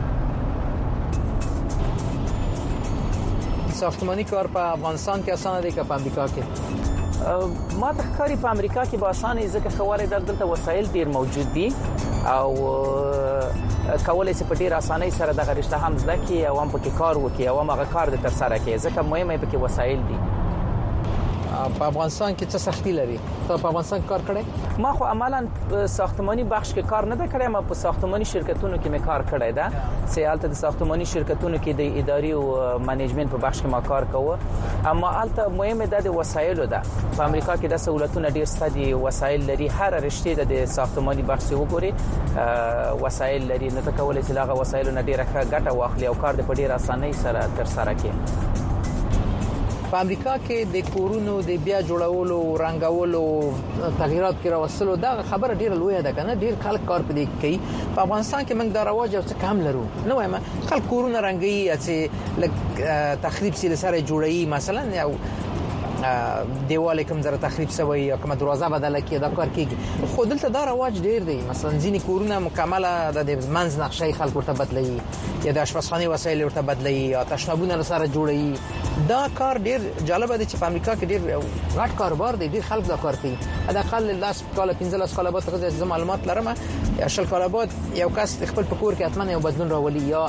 ساختماني کار په افغانستان کې اسانه دی که په امریکا کې؟ ما ته ښکاري په امریکا کې به اسانه ځکه خوارې دلته وسایل ډیر موجود دي او کولای شي په ډیر اسانۍ سره دغه رشته هم زده کی او هم پکې کار وکړي او هم هغه کار د تر سره کوي ځکه مهمه پکې وسایل دي. په افغانستان کې څه سختي لري؟ ته په افغانستان کار کړې؟ ما خو عملاً ساختماني بخش کې کار نه ده کړی، ما په ساختماني شرکتونو کې مې کار کړی ده. سیالته د ساختماني شرکتونو کې د اداري او منیجمنت په بخش کې ما کار کوه. اما البته مهمه ده د وسایلو ده. په امریکا کې د سہولتونو ډیر ستدي وسایل لري. هر رشته د ساختماني بخش وګوري وسایل لري نو ته کولای شې هغه وسایلو نه ډیره ګټه واخلي او کار د په ډیر اسانۍ سره تر سره کوي. په امریکا کې د کورونو د بیا جوړولو، رنګولو، تغیرات کې راوستلو دا خبره ډیره لویه ده کنه. ډیر خلک کار پدې کوي. په افغانستان کې موږ دا رواج او څه کم لرو. نو وایم خلک کورونه رنګي چې لک تخریب سي سره جوړي مثلا یو دیواله کوم زره تخریب شوی یا کوم دروازه بدله کی دا کار کیږي. خو دلته دا رواج ډیر دی. مثلا ځینې کورونه مکمله د منځ نقشې خلک ورته بدلوي یا د اشپزخانه وسایل ورته بدلوي یا تشنابونه سره جوړي. دا کار ډیر جالب دی چې په امریکا کې ډیر غټ کاروبار دی. ډیر خلک دا کار کوي. حداقل لاس کال پنځه کال بعد څه معلومات لرم شل کال بعد یو کس خپل پکور کې اتمنه یو بدلون راولي یا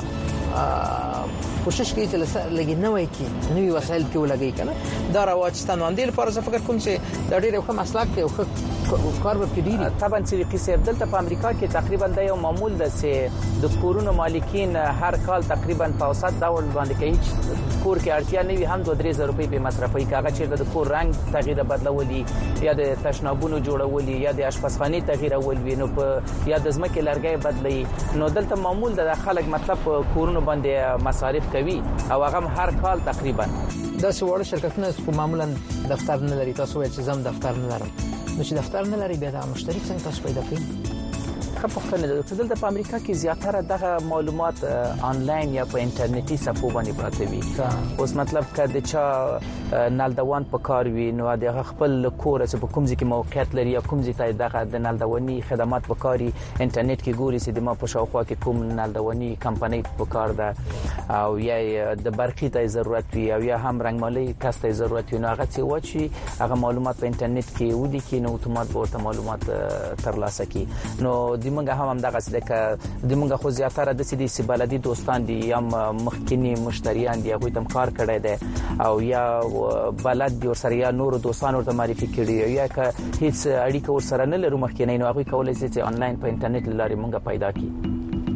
کوشش کوي چې لګي نوې کې نوې وسایل کې ولګي کنه دا راوچستان باندې لپاره زه فکر کوم چې د ډېر ښه مسلک ته ښه کار به کړي. طبعا صدیقي صاحب دلته په امریکا کې تقریبا د یو معمول د چې د کورونو مالکین هر کال تقریبا په اوسط ډول باندې کې هیڅ کور کې اړتیا نه وي هم دوه درې زره روپۍ په مصرفي کاغه چې د کور رنگ تغییر بدلولي یا د تشنابونو جوړولي یا د آشپزخانه تغییر ولوي نو په یا د ځمکې لرګي بدلي نو دلته معمول د خلک مطلب کورونو باندې مصارف کوي او هغه هر کال تقریبا د سوړ شرکتونه معمولا دفتر نه لري. تاسو چې زم دفتر نه لرم نو چې دفتر نه لري بیا د مشترک څنګه تاسو پیدا کړئ؟ خپل د دلته په امریکا کې زیاتره دغه معلومات آنلاین یا په انټرنیټي صفحو باندې پراته وي. اوس مطلب کله چې نالدوان په کار وي نو د خپل کور چې په کوم ځای کې موقعیت لري یا کوم ځای ته دغه د نالدواني خدمات په کاری انټرنیټ کې ګوري چې د ما په شاوخوا کې کوم نالدواني کمپنۍ په کار ده او یا د برقي ته ضرورت وي او یا هم رنگمالي کس ته ضرورت وي نو هغه چې وچی هغه معلومات په انټرنیټ کې ودی کې نو اتومات به ورته معلومات ترلاسه کی. نو د موږ هم دغه څه د د موږ خو زیاتره د سیدي سی بلدي دوستان دي یا مخکینی مشتریان دي هغه تم کار کړی دی او یا بلد دي ور سره یا نور دوستان ورته معرفي کړي یا که هیڅ اړیکه ور سره نه لرو مخکینی نو هغه کولای شي چې آنلاین په انټرنیټ لاري موږ پیدا کړو.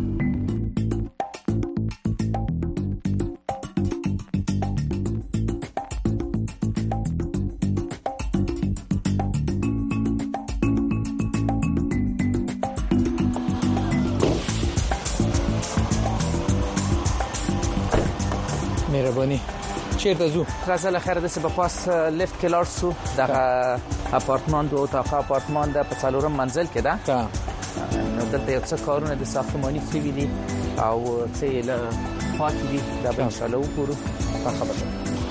مهرباني چیرته زو راځه له خیر د سبا پاس لیفت کې لاړ سو د اپارتمان دوه اتاقه اپارتمان د په څلورم منزل کې ده نو دلته یو څه کارونه د ساختماني سوي دي او څه له پاتې دي دا به ان شاء الله وګورو. په خبره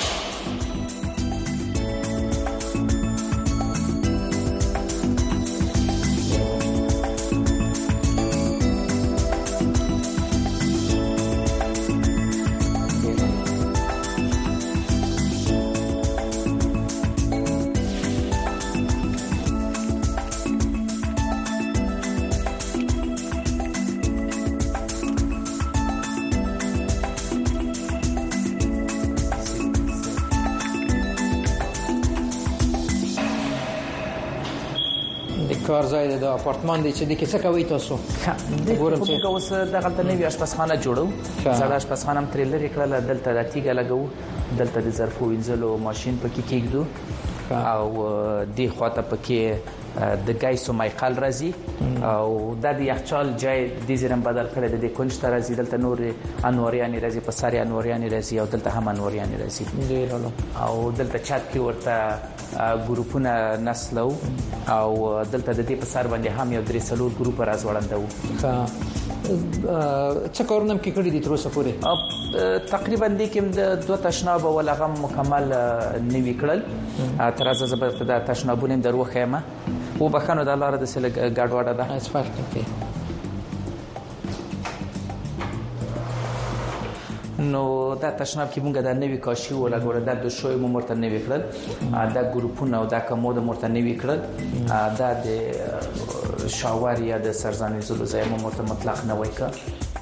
کار ځای د اپارتمان دی چې د کې څه کوي تاسو؟ ګورم چې اوس دغه ته نوې آشپزخانه جوړو زړه آشپزخانه هم تریلر کړل دلته د تیګه لګو دلته د ظرفو وینځلو ماشين پکې کېږدو او دی خواته پکې د ګایسو مایقل راځي او د یخچال ځای د زیرم بدل کړی د کونج ته راځي دلته نور انوریان راځي په ساري انوریان راځي او دلته هم انوریان راځي ډیرلو او دلته چت کې ورته ګروپونه نسلو او دلته د دې په سر باندې هم یو درې څلور ګروپ راز وړاندو. څه کارونه کې کړی دي تر اوسه پورې؟ تقریبا د کوم د دوه تشناب او لغم مکمل نوي کړل تر ازه زبر د تشنابونه دروخه ما او بخانو د لاره د سل ګډوډه ده اس فرق کوي. نو دا تشناب کې مونږ د نوې کاشي ولا ګوره د د شوي مو مرته نوې کړل دا ګروپونه او دا کومود مرته نوې کړل دا د شاور یا د سرزاني زلو ځای مو مرته مطلق نه وای کا.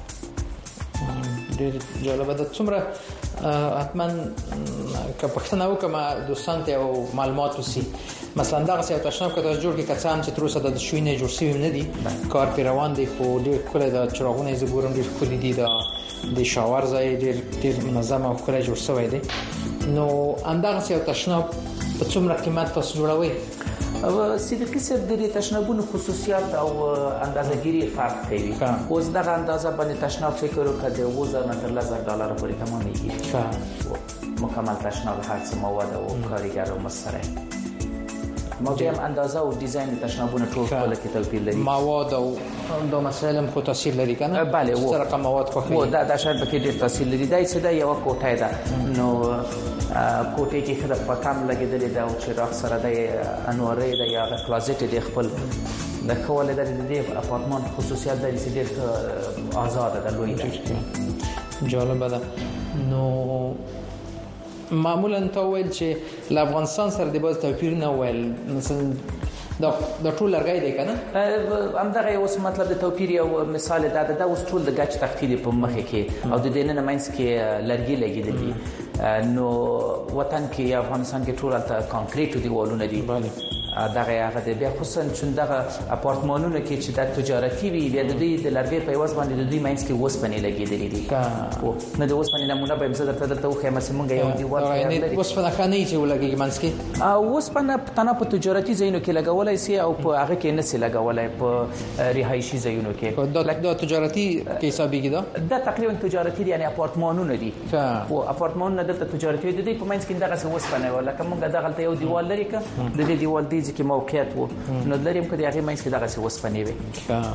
ډېر جالب ده. څومره حتما که پښتنه وکم دوستان ته او معلومات وسی مثلا دا څه تشناب کته جوړ کې کڅام چې تر اوسه د شوینه جوړ شوی نه دي کار پی روان دي خو ډېر کله د چراغونه زګورم ډېر کلی دي دا د شاور ځای ډېر ډېر منظم او کله جوړ شوی دی. نو اندغه څه تشناب په څومره قیمت تاسو جوړوي؟ او صدیقي صاحب د تشنابونو خصوصیات او اندازه‌گیری فرق کوي. اوس دغه اندازه باندې تشناب فکر وکړه د وزن نه تر لزر ډالر پورې تمامېږي. مکمل تشناب هر څه مواد او کارګر او مسره موضوع هم اندازه او دیزاین تشنابونه ټول خپل کې توپیر لري. مواد او د مسائل خو تاثیر لري کنه؟ بله و سره مواد خو خو دا د شاید کې ډېر تاثیر لري. دا څه دا یو کوټه ده نو کوټه کې خدای په کام لګیدل دا او چې راخ سره د انوارې د یا کلازټ د خپل د کوله د دې اپارتمان خصوصیات د دې ډېر آزاد ده لوی ده. جالب ده. نو معمولا ته ویل چې له افغانستان سره د باز توپیر نه ویل مثلا دا د ټول لرګي دی کنه همدغه اوس مطلب د توپیر یو مثال دا د اوس ټول د ګچ تختیل په مخ کې او د دینه ماینس کې لرګي لګیدلي نو وطن کې افغانستان کې ټول د کانکریټو دیوالونه دي دغه هغه د بیا خصوصا چې دغه اپارتمانونو کې چې د تجارتي وی بیا د دوی د لرګي په واس باندې د دوی ماینس کې وسپنې لګیدلې دي نو د وسپنې نمونه به زړه ته درته خو مې سمونګه یو دیوال لري وسپنه خانه چې ولګي مانس کې او وسپنه تنه په تجارتي ځایونو کې لګولای سي او په هغه کې نه سي لګولای په رهایشي ځایونو کې د تجارتي کې حسابيږي دا دا تقریبا تجارتي دي یعنی اپارتمانونه دي او اپارتمانونه د تجارتي دي په ماینس کې دغه وسپنه ولا کومه دغه یو دیوال لري ک د دې دیوال دی چې موقعیت وو نو لریم کدي هغه مینس کې دغه څه وسپنې وي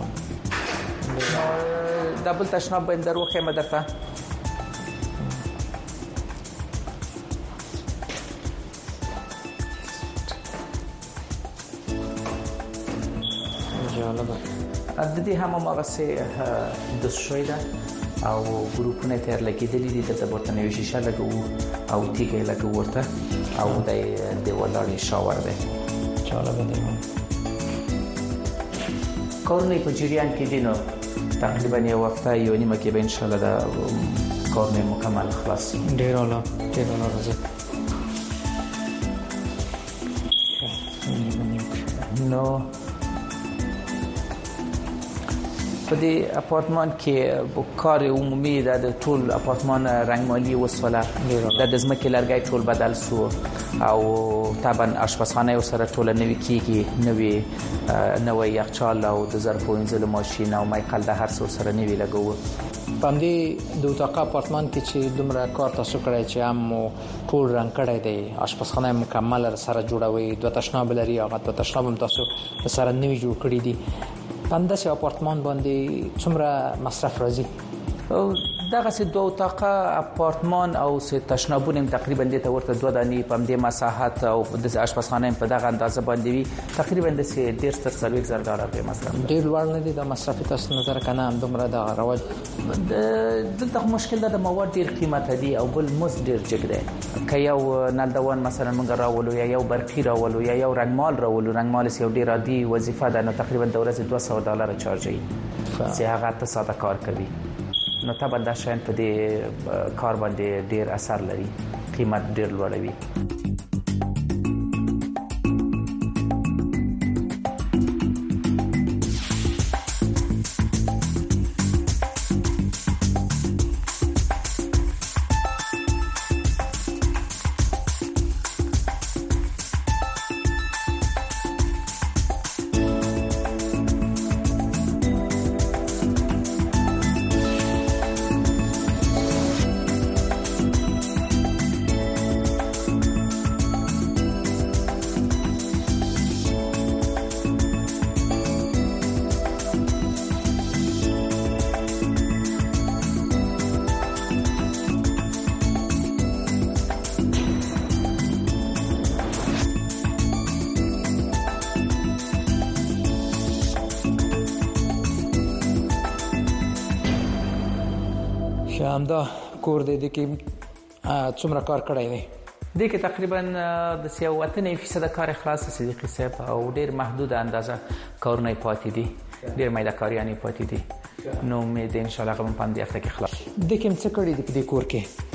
دبل تشناب باندې دروخه مدرسه جالب د دې هم هغه څه د شویدا او ګروپونه تر لګیدلې دي د برتنوي شیشه لګو او تیګه لګو ورته او د دیوالاري شاور دی جالب دی کورنۍ په جریان کې دي نو تقریبا یو هفته یو نیمه کې به ان شاء الله دا کورنۍ مکمل خلاص ډیر اعلی ډیر اعلی راځي نو په دې اپارتمان کې کار عمومي د ټول اپارتمان رنگمالي وسوله د دزمکه لرګي ټول بدل سو او طبعا آشپزخانه سره ټول نوې کیږي نوې نوې یخچال او د ظرف وینځلو ماشين او مایکل د هر څه سره نوې لګو په دې د اتاق اپارتمان کې چې دومره کار تاسو کړی چې هم ټول رنگ کړی دی آشپزخانه مکمل سره جوړوي دوه تشناب لري هغه دوه تشناب هم تاسو سره نوې جوړ کړی دي پنده سي اپارتمان باندې څومره مصرف راځي دغه سي دوه اتاقه اپارتمان او سي تشنابونه تقریبا د ته ورته دوه دانی په دې مساحت او د آشپزخانه په دغه اندازه باندې وي تقریبا د سي ډیر تر څلور زره ډالر په مصرف ډیر لوړ نه دي د مصرف تاسو نظر کنه هم دومره د رواج دلته مشکل ده د مواد ډیر قیمت دي او بل مز ډیر جګ دی که یو نلدوان مثلا موږ راولو یا یو برقي راولو یا یو رنگمال راولو رنگمال یو ډیر عادي وظیفه ده نو تقریبا د ورځې دوه سوه ډالر چارجي چې هغه ته ساده کار کوي نو طبعا دا شاین په دې کار باندې ډیر اثر لري قیمت ډیر لوړوي همدا کور دې کې څومره کار کړی دی د کې تقریبا د سیاو وطني فیصد کار خلاص صدیقي صاحب او ډیر محدود اندازه کارونه پاتې دي ډیر مېدا کاریانی پاتې دي نو مې د ان شاء الله کوم پاندې هفته کې خلاص د کوم څه کړی دی په کور کې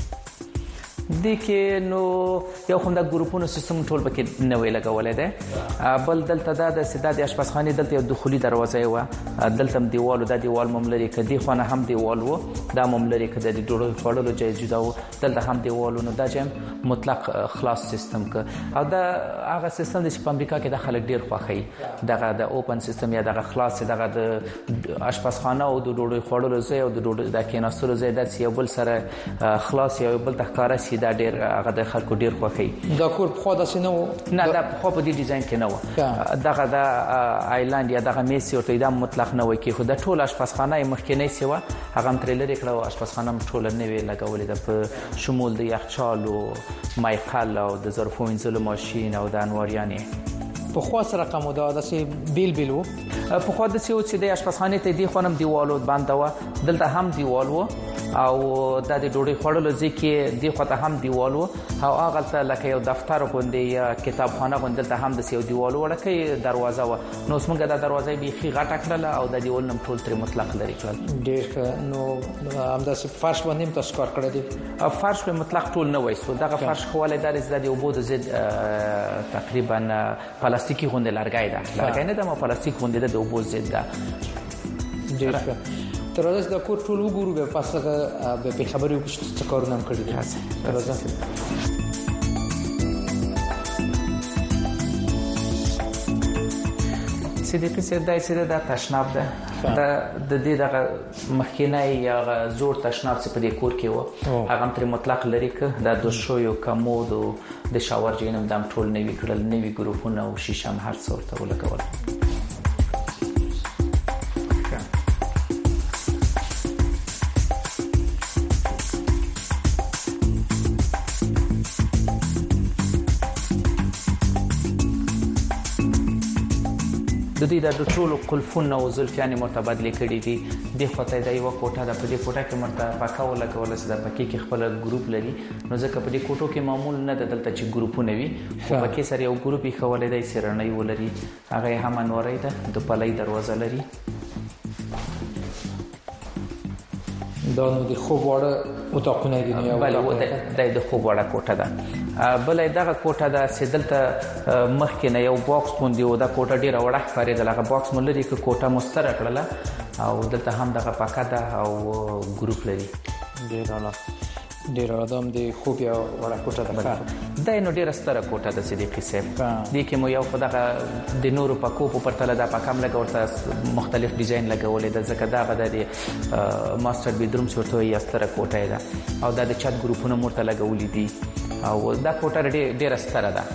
د کې نو یو کوم د ګروپونو سیستم ټول پکې نوې لګولې ده بل دلته د سیداد آشپزخانه دلته یو دخولي دروازه و دلته هم دیوالو د دیوال مملري کدي خونه هم دیوال وو دا مملري کده د ډوړو خړلو ځای جدا و دلته هم دیوالونو دا جام مطلق خلاص سیستم ک او دا هغه سیستم چې په امریکا کې د خلک ډیر خوښي دغه د اوپن سیستم یا دغه خلاص دغه د آشپزخانه او د ډوړو خړلو ځای او د ډوړو د کیناستلو ځای د یو بل سره خلاص یو بل تخکاره دا ډیر هغه د خلکو ډیر خوښي دا کور په خو د سينو نه دا په خو په دې ډیزاین کې نه و دغه د آیلند یا دغه میسي او دا مطلق نه و کې خو د ټول آشپزخانه مخکینی سیوا هغه ترلر کړه آشپزخانه ټول نه وی لګولې د په شمول د یخچال او مایقل او د ظرفو وینځلو ماشين او د انواریانه په خو سره کوم دا د سی بیل بیلو په خو د سی او چې د آشپزخانه ته دی خونم دیوالو باندې و دلته هم دیوال و او د ډوډۍ خوړلو ځکه د خواته هم دیوالو او هغه ته لکه یو دفتر غوندي یا کتابخانه غوندي ته هم د یو دیوالو ورکه دروازه و نو څنګه د دروازې بيخي غټه کړل او د دیوال نم ټول تر مطلق لري کړل. ډېر نو همداسې فرش باندې تاسو کار کړی دی؟ فرش په مطلق ټول نه وایسو دغه فرش خواله در از د یو بود زد تقریبا پلاستیکی غوندي لرګای ده لرګای نه د پلاستیک غوندي د یو بود زد ده. ډېر تر اوسه د کور ټول وګورو به پاسه به خبرې وکړو څه کارونه هم کړی دي. راځه صدیقی سید دای سید د تشناب ده د د دې دغه مخکینی یا زور تشناب چې په دې کور کې و هغه تر مطلق لري ک د دوشو یو کمود او د شاور جینم دم ټول نوی کړل نوی ګروپونه او شیشه هم هر څور ته ولګول. د دې د ټول قلفونه او زلفیان متبادل کړي دي د خطه د یو کوټه د په دې کوټه کې مرته پاکاو لګول سره پکې کې خپل ګروپ لري نو ځکه په دې کوټو کې معمول نه د دلته چې ګروپونه وي خو پکې سره یو ګروپ یې خولې دی سره نه ولري هغه هم انوري ده د پلي دروازه لري. دا نو د خوب وړه اتاقونه دي نه بل د د خوب وړه کوټه ده بل دغه کوټه ده سیدلته مخکې نه یو باکس پوندي او دا کوټه ډیره وړه ښکارېدل هغه باکس ملري ک کوټه مستره کړله او دلته هم دغه پاکه ده او ګروپ لري. ډیر اعلی ډیر ادم د خوب یا وړه کوټه ده دا نو ډیره ستره کوټه ده صدیقي صاحب دې کې مو یو خدغه د نورو پکو په پرتله دا پاکم لګورته مختلف ډیزاین لګولې ده ځکه دا غدا د ماستر بیډروم څورته یا ستره کوټه ده او دا د چت ګروپونو مرته لګولې دي او دا کوټه ډیره ستره ده.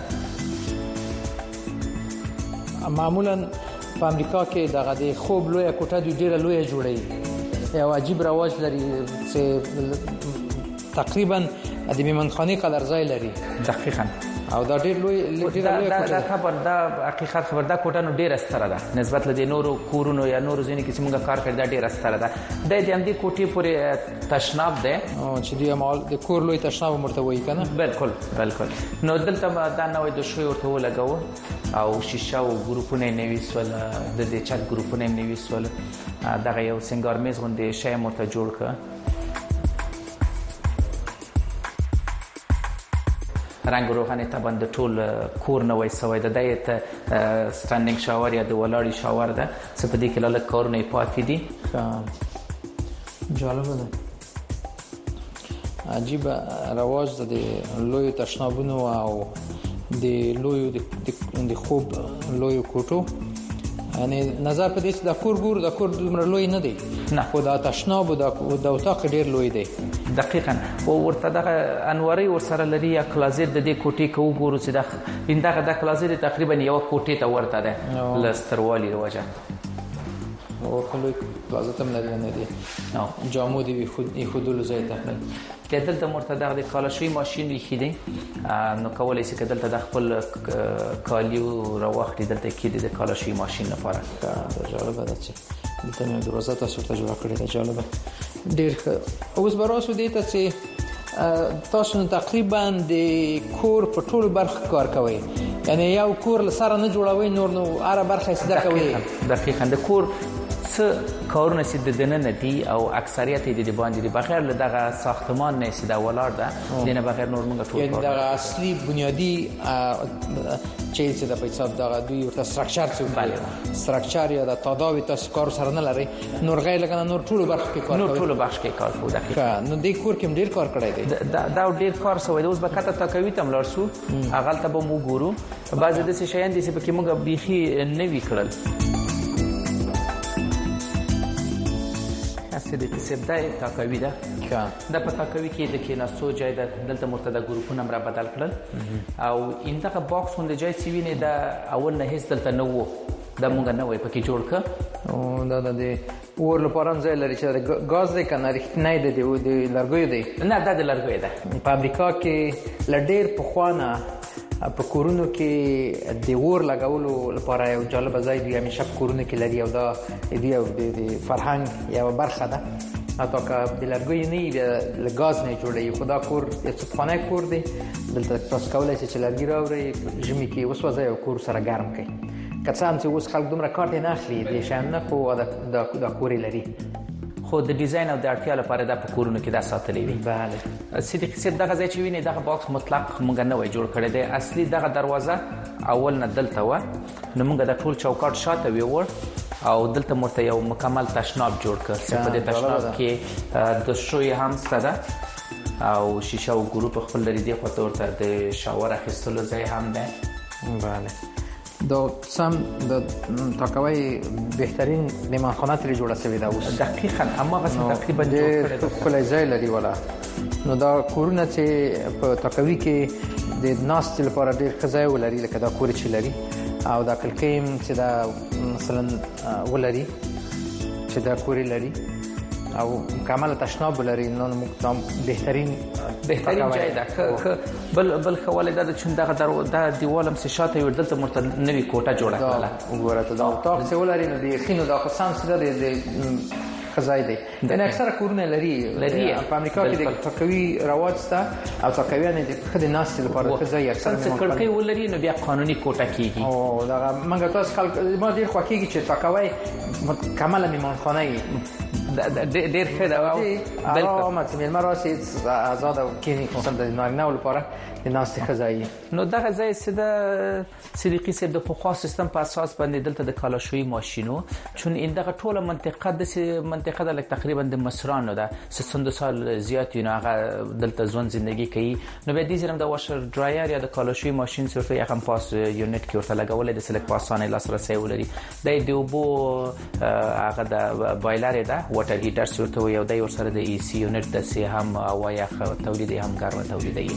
معمولا په امریکا کې دغه د خوب لوی کوټه ډیره لوی جوړي یو عجیب رواج لري چې تقریبا د میمنخانه قدر ځای لري. دقیقاً او دا ډیر لوی ډیر لوی کوټه دا خبر دا حقیقت خبر دا کوټه نو ډیره ستره ده نسبت له نورو کورونو یا نورو ځینې کې څنګه کار کوي دا ډیره ستره ده د دې هم دې کوټې پورې تشناب ده چې دی مال د کور لوی تشناب مرته وایي کنه. بالکل بالکل نو دلته دا نوې د شوی ورته ولګاو او شیشه او ګروپونه نوي سول د دې چت ګروپونه نوي سول دغه یو سنگار میز غوندې شی مرته جوړ ک رنگ روغنه تبند ټول کور نه وای سوي د دایته سټانډینګ شاور یا د ولاړی شاور ده څه په دې کې لاله کورونه پاتې دي. جالب ده عجیب رواج ده د لوی تشنابونو او د لوی د خوب لوی کوټو یعنی نظر په دې چې د کور ګور د کور دومره لوی نه دی نه خو د تشناب د اتاق ډیر لوی دی. دقیقاً او ورته دغه انوري ور سره لري یا کلازیت د دې کوټې کو ګورو چې د اندغه د کلازیت تقریبا یو کوټې ته ورته ده لستروالي وجه او خلک کلازیت هم لري نه دي او جامو دی خود خودلو ځای ته کېدل د مرتدغه د کالاشوي ماشين وی خېدي نو کولای شي کېدل ته د خپل کالیو راوخلي دلته کې د کالاشوي ماشين لپاره دا جالب ده چې دلته نو دروازه تاسو ته جوړ کړی دا جالب ډیر اوس براسو دي ته چې تاسو تقریبا د کور په ټول برخه کار کوي یعنی یو کور لسره نه جوړوي نور نو اره برخه سده کوي. دقیقاً د کور څه کارونه چې د دننه دي او اکثریت یې د باندې دي بغیر له دغه ساختمان نه سده ولار ده دنه بغیر نور موږ ټول یعنی دغه اصلي بنیادی چې د پیساب دغه دوی ورته سټرکچر څه بله سټرکچر یا د تداوی تاسو کار سره نه لري نور غیر لګنه نور ټول برخه کې کار کوي نور ټول برخه کې کار کوي. دقیقاً نو د کور کې ډیر کار کړی دی دا دا ډیر کار سوی د اوس به کته تکوي تم لارسو اغل ته به مو ګورو بعض د څه شیان دي چې پکې موږ بيخي نه وی کړل. صدیقي صاحب دا تاکوي ده دا په تاکوي کې د کې ناسو جای د دلته مرتده ګروپونه را بدل کړل او انده باکس هم د جای سی ویني دا اول نه هیڅ دلته نه وو دا مونږ نه وای پکې جوړ ک او دا د اور لپاره ځای لري چې غاز دی کنه رښتینی دی د لرګیو دی نه دا د لرګیو ده. په امریکا کې لډیر په خوانه په کورونو کې د اور لګولو لپاره یو جالب ځای دی همیشه کورونو کې لري او دا دی د فرهنګ یو برخه ده حتی که د لرګیو نه وي له ګاز نه جوړوي خو دا کور یو څه پخوانی کور دی دلته تاسو کولی شئ چې لرګي راوړئ ژمي کې وسوځئ او کور سره ګرم کړئ که څه هم چې اوس خلک دومره کار نه اخلي دې شیان نه خو دا کور یې لري خو د ډیزاین او د اړتیا لپاره د پکورونو کې دا ساتلې وي. بله صدیق صاحب دغه ځای چې ویني دغه باکس مطلق موږ نه وای جوړ کړی دی. اصلي دغه دروازه اول نه دلته و نو موږ د ټول چوکاټ شاته ویور او دلته مرته یو مکمل تشناب جوړ کړ چې په دې تشناب کې د شوی هم سره او شیشه او ګروپ خپل لري دی خو ورته د شاور اخیستلو ځای هم ده. بله دا سم د تاکوي بهترین میمانخانه تری جوړه شوې ده اوس دقیقاً اما غوښتل تقریبا جوړ کړی د خپل ځای لري ولا نو دا کورونه چې په تاکوي کې د ناست لپاره ډیر ښه ځای ولري لکه دا کور چې لري او دا کلکیم چې دا مثلا ولري چې دا کور لري او کامل تشناب لري نو موږ بهترین بهترین ځای ده بل بل خواله ده چې دغه د دیوالم سه شاته یو دلته مرته نوې کوټه جوړه کړه وګوره ته دا تاک څه ولري نو دی خینو دا قسم سره د خزای دی د اکثره کورونه لري لري په امریکا کې د تاکوي رواج ستا او تاکویان د خدای ناس لپاره خزای اکثره کړکۍ ولري نو بیا قانوني کوټه کیږي او دا منګه تاسو خلک ما ډیر خو کیږي چې تاکوي کامل میمانخانه ډیر ښه دا او بلکې ما چې مېلمه راشي آزاد او کینی کوم د نارینه لپاره د ناس خزای نو دغه ځای سده صدیقي صاحب د پخوا سیستم په اساس باندې دلته د کالاشوي ماشينو چون این دغه ټوله منطقه د منطقه د تقریبا د مصرانو ده سیستم سال زیات نه هغه دلته ځون ژوندۍ کوي نو به دې زرم د واشر ډرایر یا د کالاشوي ماشين صرف یو هم پاس یونټ کې ورته لګولې د سلیک پاسانه لاسرسي ولري د دیوبو هغه د بایلر ده واټر هیټر صرف یو د ور سره د ای سی یونټ د سي هم وایا تولید هم ګرمه تولیدي.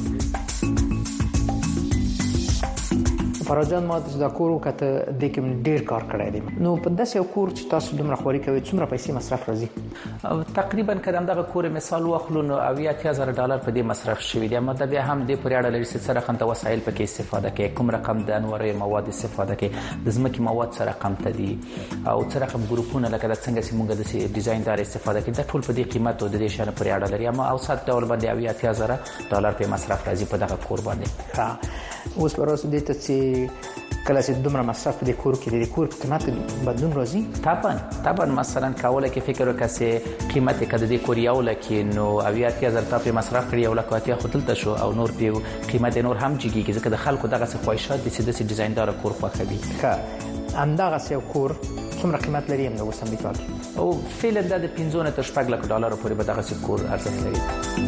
فراجان ما د کور وکړه د کوم ډیر کار کړی دی نو په داسې یو کور چې تاسو دومره خوري کوي څومره پیسې مصرف راځي تقریبا کدام دغه کور مثال واخلو نو اویا هزار ډالر په دې مصرف شوی دی اما د بیا هم د پریاړه لري چې سره خنته وسایل پکې استفاده کوي کوم رقم د انواري مواد استفاده کوي د زمکي مواد سره رقم تدي او سره کوم ګروپونه لکه د څنګه چې موږ د ډیزاین دار استفاده کوي د ټول په دې قیمت او د دې شانه پریاړه لري اما اوسط ډول باندې اویا هزار ډالر په مصرف راځي په دغه کور باندې. ها اوس پروس دې ته چې کله چې دومره مصرف د کور کې د کور قیمت بدلون راځي طبعا طبعا مثلا کاوله کې فکر وکاسه قیمت کده د کور یو لکه نو اویا هزار ته په مصرف کړی یو لکه اتیا خپلته شو او نور په قیمت نور هم جګی ځکه د خلکو دغه څه خواهشات د سیده سي ډیزاین دار کور خوخوي ښه همدغه څه کور څومره قیمت لري هم نو سم دی او فعلا د پنځه تر شپږ لک ډالر پورې به دغه څه کور ارزښت لري.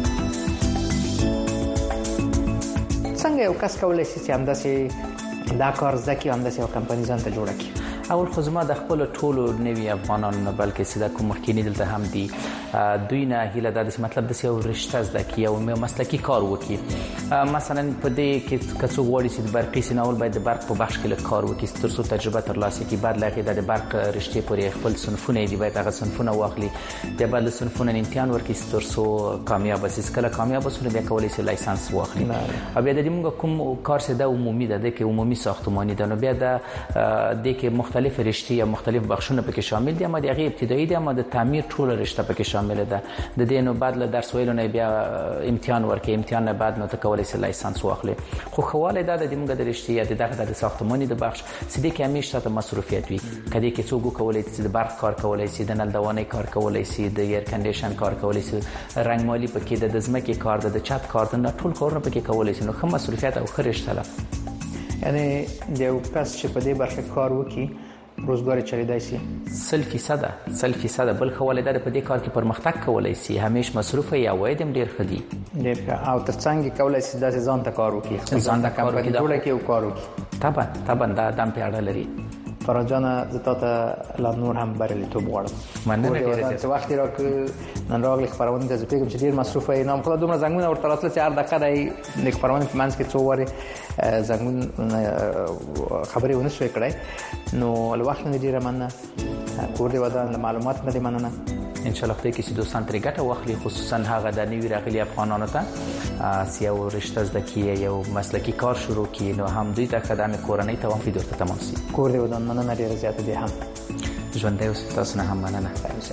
څنګه یو کس کولای شي چې همداسې دا کار ځکه همداسې یو کمپنی ځان ته جوړه کړي اول خو زما د خپل ټولو نوی افغانان نه بلکې سیده کوم مخکینی دلته هم دي دوی نه هیله د مطلب د یو رشته زده کی او مسلکی کار وکي مثلا په دې کې کڅو وړي چې د برقي سیناول باید د برق په بخش کې کار وکي ترڅو تجربه ترلاسه کړي بعد لکه د برق رشته پورې خپل صنفونه دی باید هغه صنفونه واخلي د بل صنفونه امتحان ورکړي ترڅو کامیاب شي کله کامیاب شول بیا کولای شي لایسنس واخلي او بیا د موږ کوم کار سده عمومي ده د عمومي ساختماني ده نو بیا د د کې مختلف رشتې یا مختلف بخشونه پکې شامل دي اما د هغه ابتدایي دي اما د تعمیر ټول رشته پکې شامل ده د دې نو بعد له درس ویلو نه بیا امتحان ورکې امتحان نه بعد نو ته کولای شي لایسنس واخلي خو خواله ده د موږ د رشتې یا دغه د ساختماني د بخش سده کې همیشه ته مصرفیت وي کدی کې څوک کولای شي د برق کار کولای شي د نل دوانې کار کولای شي د ایر کنډیشن کار کولای شي رنگ مالی پکې د ځمکې کار د چت کار د ټول کارونه پکې کولای شي نو خو مصرفیت او خرشته ده یعنی یو کس چې په دې برخه کار وکړي روزګار چلیدای شي سل فیصد سل فیصد بل خواله ده په دې کار کې پرمختګ کولای شي همیش مصروف یا واید ډیر خدي ډیر او ترڅنګ کولای شي د ځان ته کار وکړي ځان ته کار وکړي جوړه کې او کار وکړي طبعا طبعا دا دم پیاړه لري فراجانه زتا ته لا نور هم برلی تو بوړم مننه ډیره چې وخت راک نن راغلی خبرونه ته پیغام چې ډیر مصروف ای نام خدای دومره زنګونه ورته راتله چې هر دقیقه د خبرونه په منځ کې څو واره زنګون خبرې ونه شوي کړای نو الوخت نه ډیره مننه کور دی ودان معلومات نه دی مننه ان شاء الله خدای کې چې دوستان ترې ګټه واخلي خصوصا هغه د نوی راغلي افغانانو ته سیاو رشته زده کیه یو مسلکی کار شروع کړي نو هم دوی ته خدمت کورنۍ ته وفي درته تمام شي کور دی ودان مننه ډیره زیاته دي هم ژوند دی اوس تاسو نه هم مننه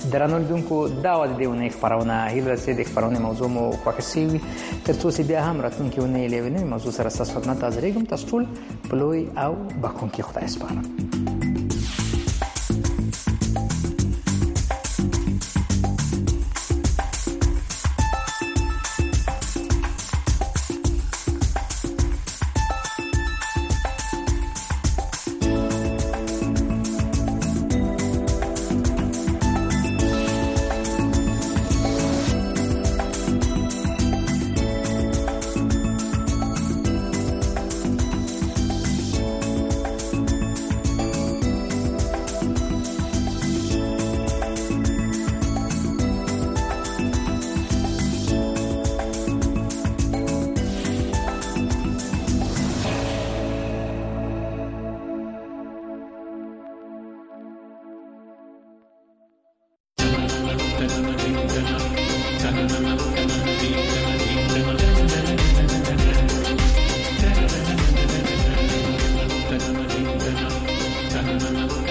درنو لیدونکو دا و د دې ونې خبرونه هیله چې د خبرونه موضوع مو خوښه شي ترڅو چې بیا هم راتلونکي ونې لوي موضوع سره تاسو خدمت حاضرېږم تاسو ټول په لوی او بخښونکي خدای سپارم. Thank you.